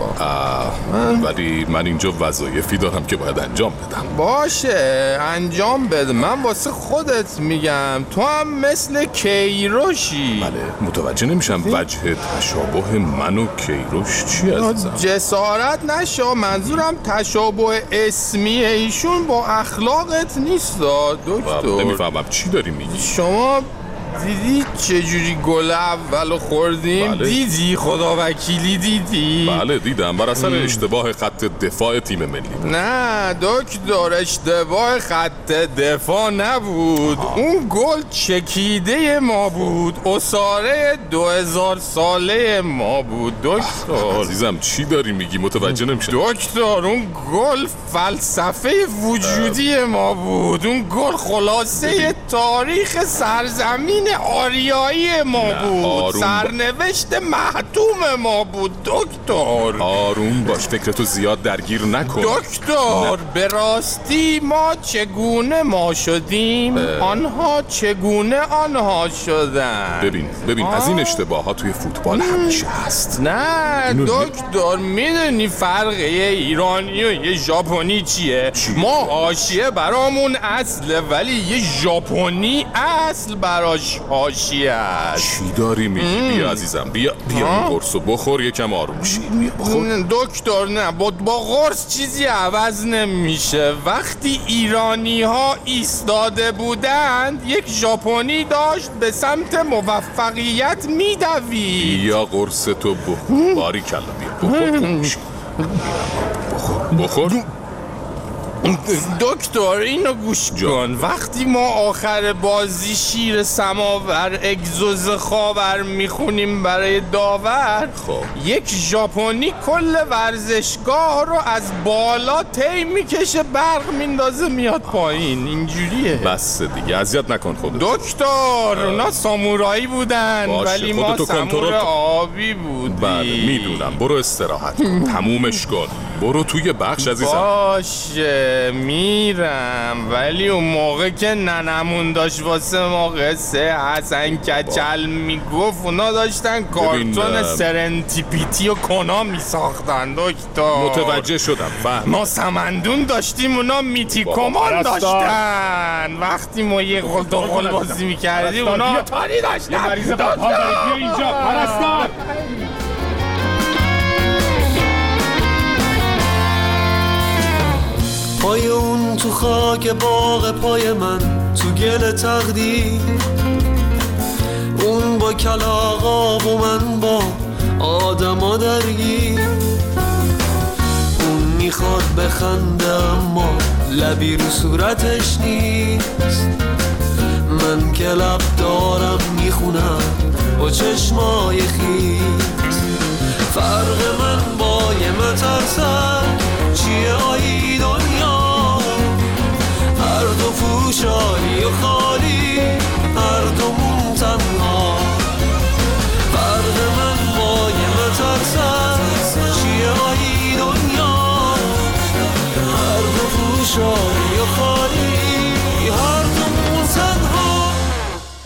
ولی من اینجا وظایفی دارم که باید انجام بدم. باشه انجام بده، من واسه خودت میگم. تو هم مثل کیروشی. بله متوجه نمیشم وجه تشابه من و کیروش چی عزیزم؟ جسارت نشا، منظورم تشابه اسمی ایشون با اخلاقت نیست دکتر. نمیفهمم چی داری میگی؟ شما دیدی چجوری گل اولو خوردیم؟ بله. دیدی خدا وکیلی دیدی؟ بله دیدم، بر اثر اشتباه خط دفاع تیم ملی. نه دکتر، اشتباه خط دفاع نبود. آه. اون گل چکیده ما بود، اساره دو هزار ساله ما بود دکتر. عزیزم چی داری میگی؟ متوجه نمیشم. دکتر اون گل فلسفه وجودی اه. ما بود. اون گل خلاصه تاریخ سرزمین آریایی ما بود، سرنوشت محتوم ما بود دکتر. آروم باش، فکرتو زیاد درگیر نکن دکتر. به راستی ما چگونه ما شدیم؟ اه. آنها چگونه آنها شدن؟ ببین ببین آه. از این اشتباهات توی فوتبال همیشه هست. نه دکتر، میدونی فرق یه ایرانی و یه ژاپنی چیه؟ چی؟ ما حاشیه برامون اصله، ولی یه ژاپنی اصل براش حاشیه است. چی داری میگی؟ بیا عزیزم، بیا بیا این قرصو بخور، یکم آروم شی. بیا بخور. دکتر نه، با, با قرص چیزی عوض نمیشه. وقتی ایرانی ها ایستاده بودند، یک ژاپنی داشت به سمت موفقیت میدوید. بیا قرص تو بخور. باریکلا، بیا بخور. بخور بخور. دکتر اینو گوش کن. وقتی ما آخر بازی شیر سماور اگزوز خاور میخونیم برای داور، خب یک ژاپنی کل ورزشگاه رو از بالا تی میکشه، برق میندازه میاد پایین. اینجوریه. بس دیگه اذیت نکن خودت دکتر. اونا سامورایی بودن ولی ما سامور آبی بودیم. بله میدونم، برو استراحت کن. تمومش کن، برو توی بخش عزیزم. باشه میرم، ولی اون موقع که ننمون داشت واسه ما قصه حسن کچل میگفت، اونا داشتن کارتون سرنتیپیتی و کنا میساختن دکتر. متوجه شدم، فهم. ما سمندون داشتیم، اونا میتی کمان داشتن. وقتی ما یه قل دو قل بازی میکردیم، اونا تاری داشتن. یه مریض بدحال دارید اینجا پرستار. پای اون تو خاک باغ پای من، تو گل تقدیر، اون با کلاغا و من با آدما درگیر. اون میخواد بخنده اما لبی رو صورتش نیست. من که لب دارم میخونم با چشمای خیس. فرق من با یه مترسم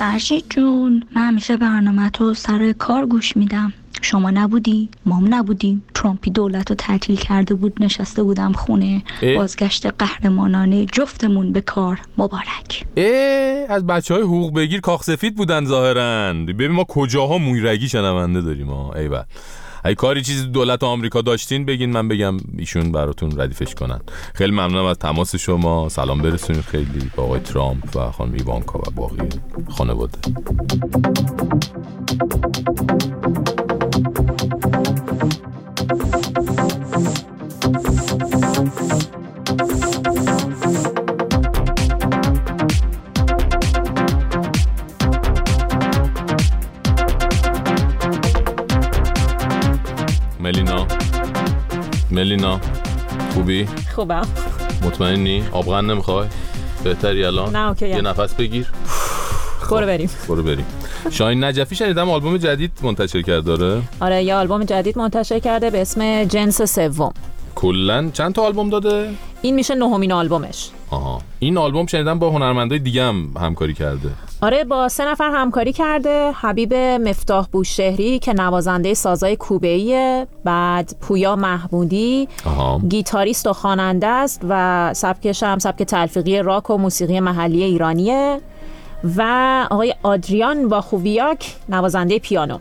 فرشید جون، من همیشه برنامه تو سر کار گوش میدم. شما نبودی، مام نبودیم، ترامپی دولت رو تعطیل کرده بود، نشسته بودم خونه. اه؟ بازگشت قهرمانانه جفتمون به کار مبارک. اه از بچه های حقوق بگیر کاخ سفید بودن ظاهراً. ببین ما کجاها مویرگی شنونده داریم ها. ایول. اگه کاری چیزی دولت آمریکا داشتین بگین من بگم ایشون براتون ردیفش کنن. خیلی ممنونم از تماس شما. سلام برسونید خیلی با آقای ترامپ و خانم ایوانکا و باقی خانواده. ملینا ملینا خوبی؟ خوبم. مطمئنی؟ آبغن نمیخوای؟ بهتری الان؟ نه اوکی. یه نفس بگیر. برو بریم. برو بریم. شاهین نجفی شنیدم آلبوم جدید منتشر کرده داره؟ آره یه آلبوم جدید منتشر کرده به اسم جنس سوم. کلاً چند تا آلبوم داده؟ این میشه نهمین آلبومش. آها. این آلبوم شنیدم با هنرمندای دیگه هم همکاری کرده. آره با سه نفر همکاری کرده. حبیب مفتاح بوشهری که نوازنده سازای کوبه‌ایه، بعد پویا محمودی آها. گیتاریست و خواننده است و سبکش هم سبک تلفیقی راک و موسیقی محلی ایرانیه، و آقای آدریان واخوویاک نوازنده پیانو.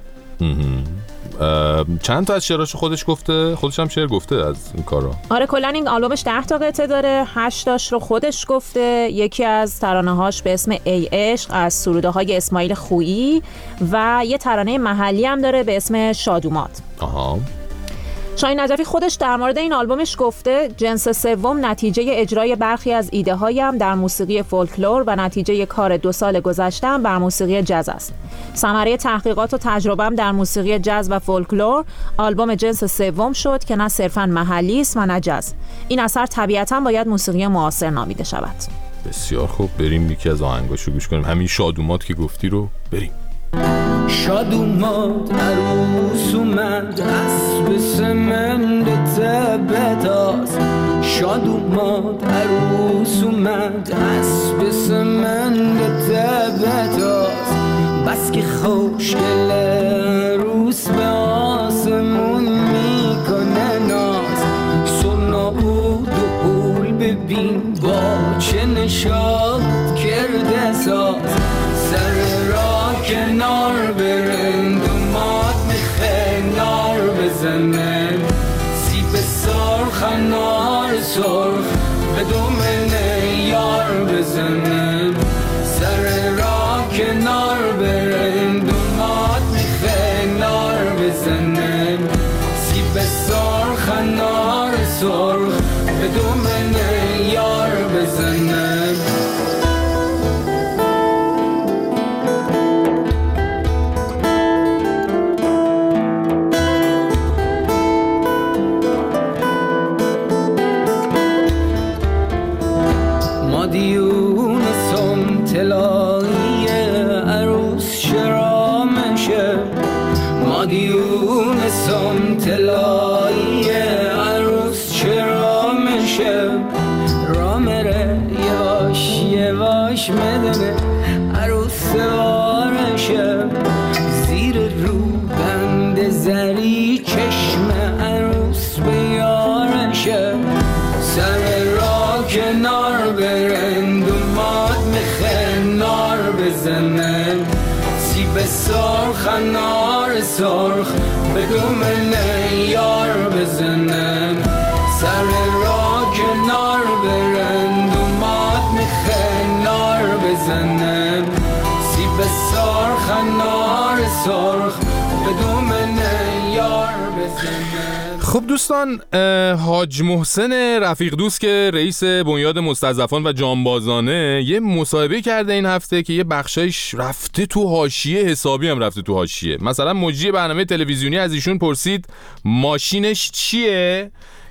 چند تا از شعراشو خودش گفته؟ خودش هم شعر گفته از این کارا؟ آره کلا این آلبومش ده تا قطعه داره، هشت تاش رو خودش گفته. یکی از ترانه‌هاش به اسم ای عشق از سروده‌های اسماعیل خویی و یه ترانه محلی هم داره به اسم شادومات. آها. شاهین نجفی خودش در مورد این آلبومش گفته جنس سوم نتیجه اجرای برخی از ایده هایم در موسیقی فولکلور و نتیجه کار دو سال گذشته‌ام بر موسیقی جاز است. ثمره تحقیقات و تجربه‌ام در موسیقی جاز و فولکلور آلبوم جنس سوم شد که نه صرفاً محلی است و نه جاز. این اثر طبیعتاً باید موسیقی معاصر نامیده شود. بسیار خوب، بریم یکی از آهنگاشو گوش کنیم. همین شادومات که گفتی رو بریم. شاد اومد عروس اومد اسب سمند تبتاست. شاد اومد عروس اومد اسب سمند تبتاست. بس که خوشگل روس به آسمون میکنه ناز. سنا بود و پول ببین با چه نشاد کرده ساز. سر را کنار برند و ماد میخه نار بزنن. سیب سرخ نار سرخ به دومنه یار بزنن. سر را کنار برند و ماد میخه نار بزنن. سیب سرخ نار سرخ به دومنه یار بزنن. مادیون سم تلایی عروس شرامشه. مادیون سم تلایی عروس شرامشه. رامره یواش یواش مدنه عروس وارشه. زیر رو بند زری چشم عروس بیارشه. سر را کنار برند و ماد میخه نار بزنن. سیب سرخ نار سرخ به دومنه یار بزنن. سر را کنار برند و ماد میخه نار بزنن. سیب سرخ نار سرخ به دومنه یار بزنن. خب دوستان، حاج محسن رفیق دوست که رئیس بنیاد مستضعفان و جانبازانه یه مصاحبه کرده این هفته که یه بخشایش رفته تو حاشیه، حسابی هم رفته تو حاشیه. مثلا مجری برنامه تلویزیونی از ایشون پرسید ماشینش چیه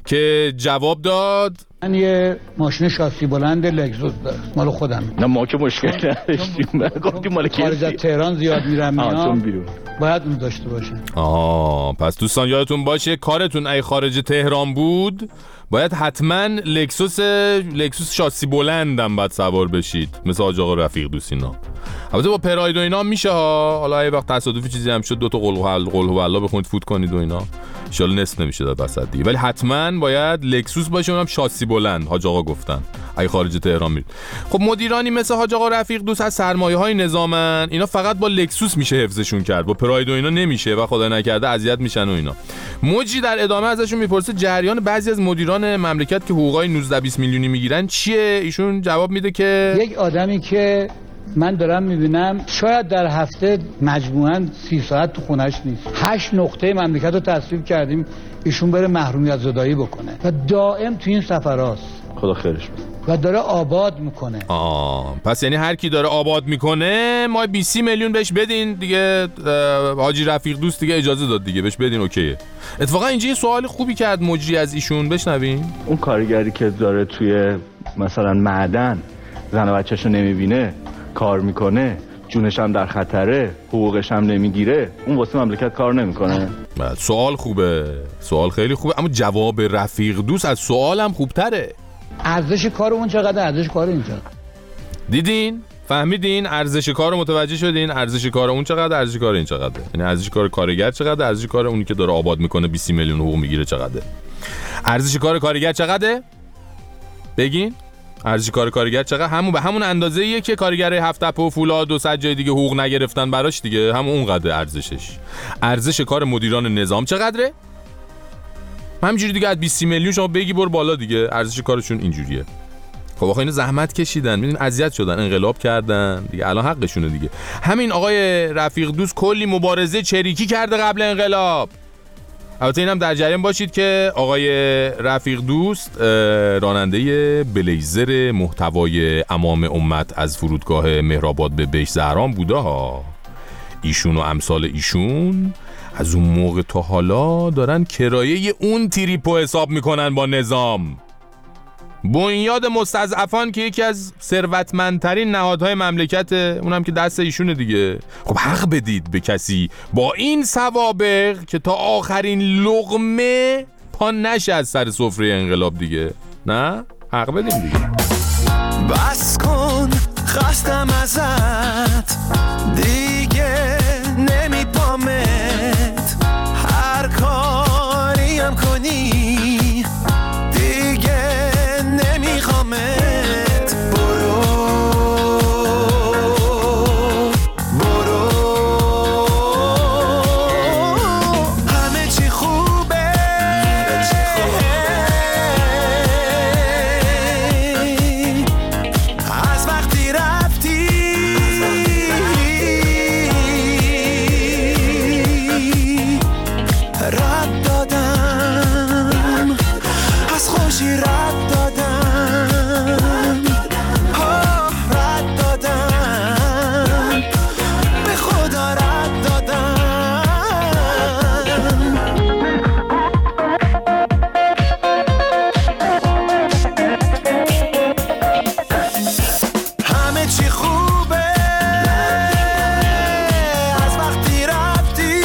که جواب داد من یه ماشین شاسی بلند لگزوس دارم مال خودم. نه ما که مشکل نداشتیم، گفتیم مال کی؟ خارج از تهران زیاد میرم میام بیرون. باید اون داشته باشه. آه پس دوستان یادتون باشه کارتون ای خارج تهران بود باید حتما لکسوس لکسوس شاسی بلندم باید سوار بشید، مثل حاج آقا رفیق دوست اینا. البته با پراید و اینا میشه ها، حالا اگه وقت تصادفی چیزی هم شد دو تا قل هو الله بخونید فوت کنید و اینا ان شاء الله نصف نمیشه داد وسط دیگه، ولی حتما باید لکسوس باشه، اونم شاسی بلند حاج آقا گفتن اگه خارج تهران میرید. خب مدیرانی مثل حاج آقا رفیق دوست از سرمایه‌های نظامن، اینا فقط با لکسوس میشه حفظشون کرد، با پراید و اینا نمیشه و خدا نکرده اذیت میشن و اینا. موجی در ادامه ازشون میپرسه جریان بعضی از مدیران مملکت که حقوقای نوزده بیست میلیونی میگیرن چیه؟ ایشون جواب میده که یک آدمی که من دارم میبینم شاید در هفته مجموعاً سی ساعت تو خونش نیست، هشت نقطه مملکت رو تصویب کردیم ایشون بره محرومیت زدایی بکنه و دائم تو این سفراست، خدا خیرش بده، و داره آباد میکنه. آه پس یعنی هر کی داره آباد میکنه ما بیست میلیون بهش بدین دیگه، حاجی رفیق دوست دیگه اجازه داد دیگه بهش بدین اوکیه. اتفاقا اینجا یه سوال خوبی کرد مجری از ایشون، بشنوین. اون کارگری که داره توی مثلا معدن زن و بچه‌شو نمیبینه کار میکنه، جونش هم در خطره، حقوقش هم نمیگیره، اون واسه مملکت کار نمیکنه؟ سوال خوبه، سوال خیلی خوبه، اما جواب رفیق دوست از سوالم خوبتره. ارزش کار اون چقدر، ارزش کار این چقدر؟ دیدین؟ فهمیدین؟ ارزش کار رو متوجه شدین؟ ارزش کار اون چقدر، ارزش کار این چقدره؟ یعنی ارزش کار کارگر چقدر، ارزش کار اونی که داره آباد میکنه بیست میلیون حقوق میگیره چقدره؟ ارزش کار کارگر چقدره؟ بگین؟ ارزش کار کارگر چقدر؟ همون به همون اندازه‌ایه که کارگر هفت تپه و فولاد و صد جای دیگه حقوق نگرفتن براش دیگه، همون اونقدر ارزشش. ارزش کار مدیران نظام چقدره؟ همینجوری دیگه از بیست میلیون شما بگی برو بالا دیگه، ارزش کارشون اینجوریه. خب آخه اینا زحمت کشیدن، میدونین اذیت شدن، انقلاب کردن دیگه، الان حقشونه دیگه. همین آقای رفیق دوست کلی مبارزه چریکی کرده قبل انقلاب. البته اینم در جریان باشید که آقای رفیق دوست راننده بلیزر محتوای امام امت از فرودگاه مهرآباد به بیش زهران بوده ها. ایشون و امثال ایشون از اون موقع تا حالا دارن کرایه اون تریپو حساب میکنن با نظام. بنیاد مستضعفان که یکی از ثروتمندترین نهادهای مملکت، اونم که دست ایشونه دیگه. خب حق بدید به کسی با این سوابق که تا آخرین لقمه پا نشه از سر سفره انقلاب دیگه. نه؟ حق بدیم دیگه. بس کن خستم ازت دیگه نمیپامت، هر کاری هم کنی دیگه نمیخوامت، برو برو همه چی خوبه، از وقتی رفتی رد دادم، از خوشی رد دادم، آه رد دادم، به خدا رد دادم. همه چی خوبه از وقتی رفتی،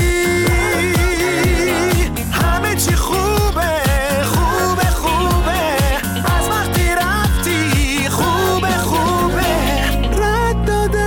همه چی خوبه خوبه خوبه از وقتی رفتی، خوبه خوبه رد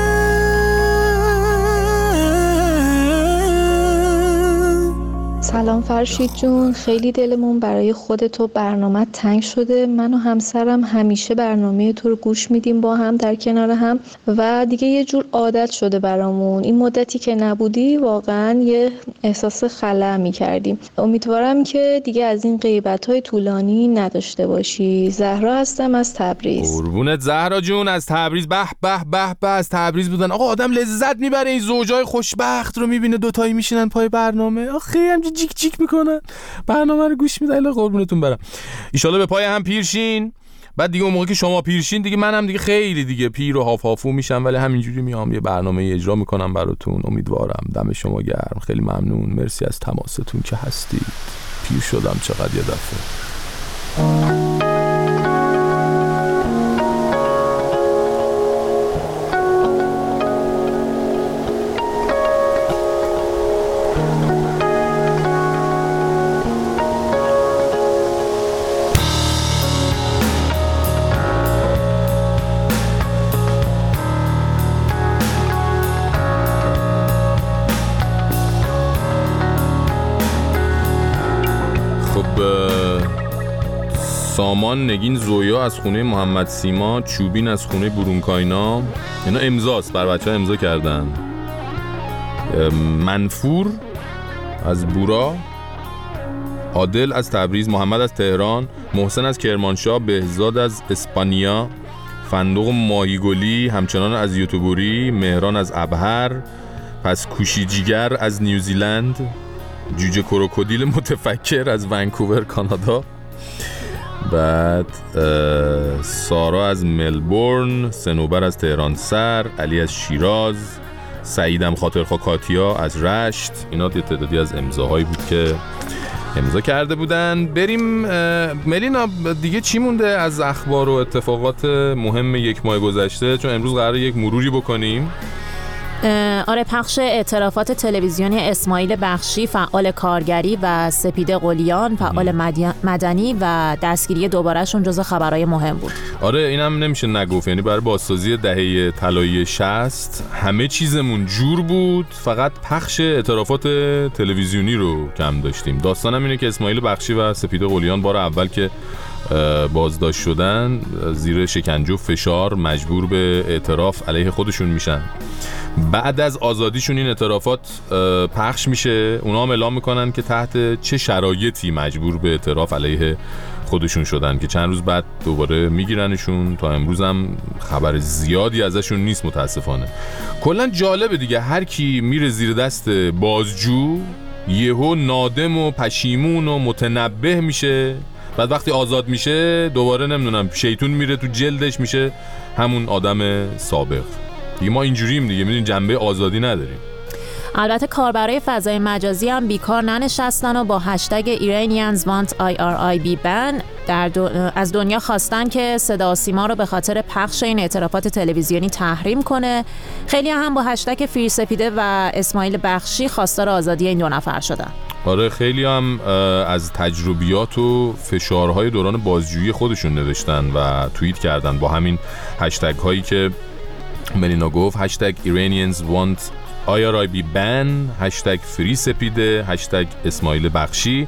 دادم. سلام فرشید جون، خیلی دلمون برای خودت و برنامه تنگ شده. من و همسرم همیشه برنامه تو رو گوش میدیم با هم در کنار هم و دیگه یه جور عادت شده برامون. این مدتی که نبودی واقعا یه احساس خلأ میکردیم. امیدوارم که دیگه از این غیبت‌های طولانی نداشته باشی. زهرا هستم از تبریز. قربونت زهرا جون از تبریز. به به به به از تبریز بودن. آقا آدم لذت میبره این زوجای خوشبخت رو میبینه دوتایی میشینن پای برنامه، آخه همینجوری جیک جیک میکنن برنامه رو گوش میدن. الا قربونتون برم، ان شاءالله به پای هم پیرشین. بعد دیگه اون موقع که شما پیرشین دیگه منم دیگه خیلی دیگه پیر و هاف هافو میشم، ولی همینجوری میام یه برنامه اجرا میکنم براتون. امیدوارم. دم شما گرم، خیلی ممنون، مرسی از تماستون که هستید. پیر شدم چقدر یه دفعه. سامان نگین زویا از خونه محمد سیما، چوبین از خونه برونکاینا، اینا امضاست، بر بچه ها امضا کردن. منفور از بورا، عادل از تبریز، محمد از تهران، محسن از کرمانشاه، بهزاد از اسپانیا، فندق ماهیگلی همچنان از یوتوبوری، مهران از ابهر، پس کوشی جیگر از نیوزیلند، جوجه کروکودیل متفکر از ونکوور کانادا، بعد سارا از ملبورن، سنوبر از تهران سر، علی از شیراز، سعیدم خاطرخواه کاتیا از رشت. اینا یه تعدادی از امضاهایی بود که امضا کرده بودن. بریم ملینا، دیگه چی مونده از اخبار و اتفاقات مهم یک ماه گذشته؟ چون امروز قراره یک مروری بکنیم. آره، پخش اعترافات تلویزیونی اسماعیل بخشی فعال کارگری و سپیده قلیان فعال مدنی و دستگیری دوبارهشون جزو خبرهای مهم بود. آره، اینم نمیشه نگفت، یعنی برای بازسازی دهه طلایی شصت همه چیزمون جور بود، فقط پخش اعترافات تلویزیونی رو کم داشتیم. داستانم اینه که اسماعیل بخشی و سپیده قلیان بار اول که بازداشت شدن زیر شکنجه و فشار مجبور به اعتراف علیه خودشون میشن. بعد از آزادیشون این اعترافات پخش میشه، اونا هم اعلام میکنن که تحت چه شرایطی مجبور به اعتراف علیه خودشون شدن، که چند روز بعد دوباره میگیرنشون. تا امروز هم خبر زیادی ازشون نیست متاسفانه. کلا جالبه دیگه، هر کی میره زیر دست بازجو یهو نادم و پشیمون و متنبه میشه، بعد وقتی آزاد میشه دوباره نمیدونم شیطون میره تو جلدش، میشه همون آدم سابق. دیگه ما اینجوریم دیگه، میدونین جنبه آزادی نداریم. البته کاربرای فضای مجازی هم بیکار ننشستن و با هشتگ Iranians want آی آر آی بی ban در دو... از دنیا خواستن که صدا و سیما رو به خاطر پخش این اعترافات تلویزیونی تحریم کنه. خیلی هم با هشتگ فری سپیده و اسماعیل بخشی خواستار آزادی این دو نفر شدن. آره، خیلی هم از تجربیات و فشارهای دوران بازجویی خودشون نوشتن و توییت کردن با همین هشتگ هایی که ملینا گفت، هشتگ Iranians want آی آر آی بی ban، هشتگ فری سپیده، هشتگ اسماعیل بخشی.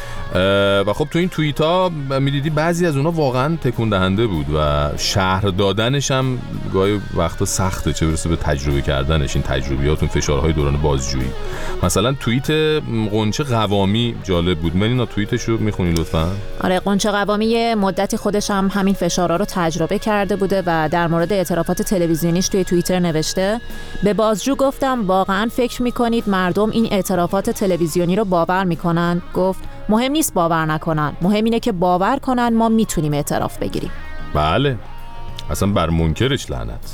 و خب تو این توییت ها میدیدی بعضی از اونا واقعا تکون دهنده بود و شرح دادنش هم گاهی وقتا سخته، چه برسه به تجربه کردنش این تجربیات و فشارهای دوران بازجویی. مثلا توییت قنچه قوامی جالب بود. ملینا توییتش رو میخونی لطفا؟ آره، قنچه قوامی یه مدتی خودش هم همین فشارها رو تجربه کرده بوده و در مورد اعترافات تلویزیونیش توی توییتر نوشته: به بازجو گفتم واقعا فکر میکنید مردم این اعترافات تلویزیونی رو باور میکنن؟ گفت مهم نیست باور نکنن، مهم اینه که باور کنن ما میتونیم اعتراف بگیریم. بله، اصلا بر منکرش لعنت.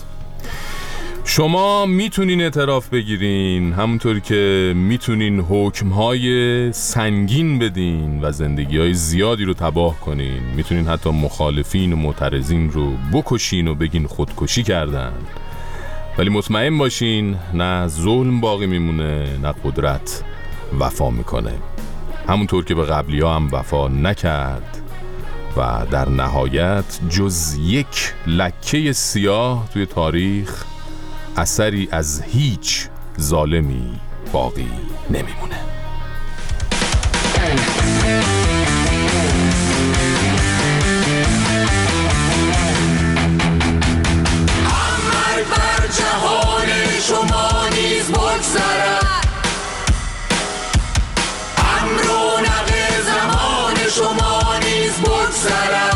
شما میتونین اعتراف بگیرین، همونطوری که میتونین حکمهای سنگین بدین و زندگیهای زیادی رو تباه کنین. میتونین حتی مخالفین و معترضین رو بکشین و بگین خودکشی کردن. ولی مطمئن باشین نه ظلم باقی میمونه نه قدرت وفا میکنه، همونطور که به قبلی ها هم وفا نکرد و در نهایت جز یک لکه سیاه توی تاریخ اثری از هیچ ظالمی باقی نمیمونه. امر بر جهان شما نیز بگذرد، امر و نق زمان شما نیز بگذرد.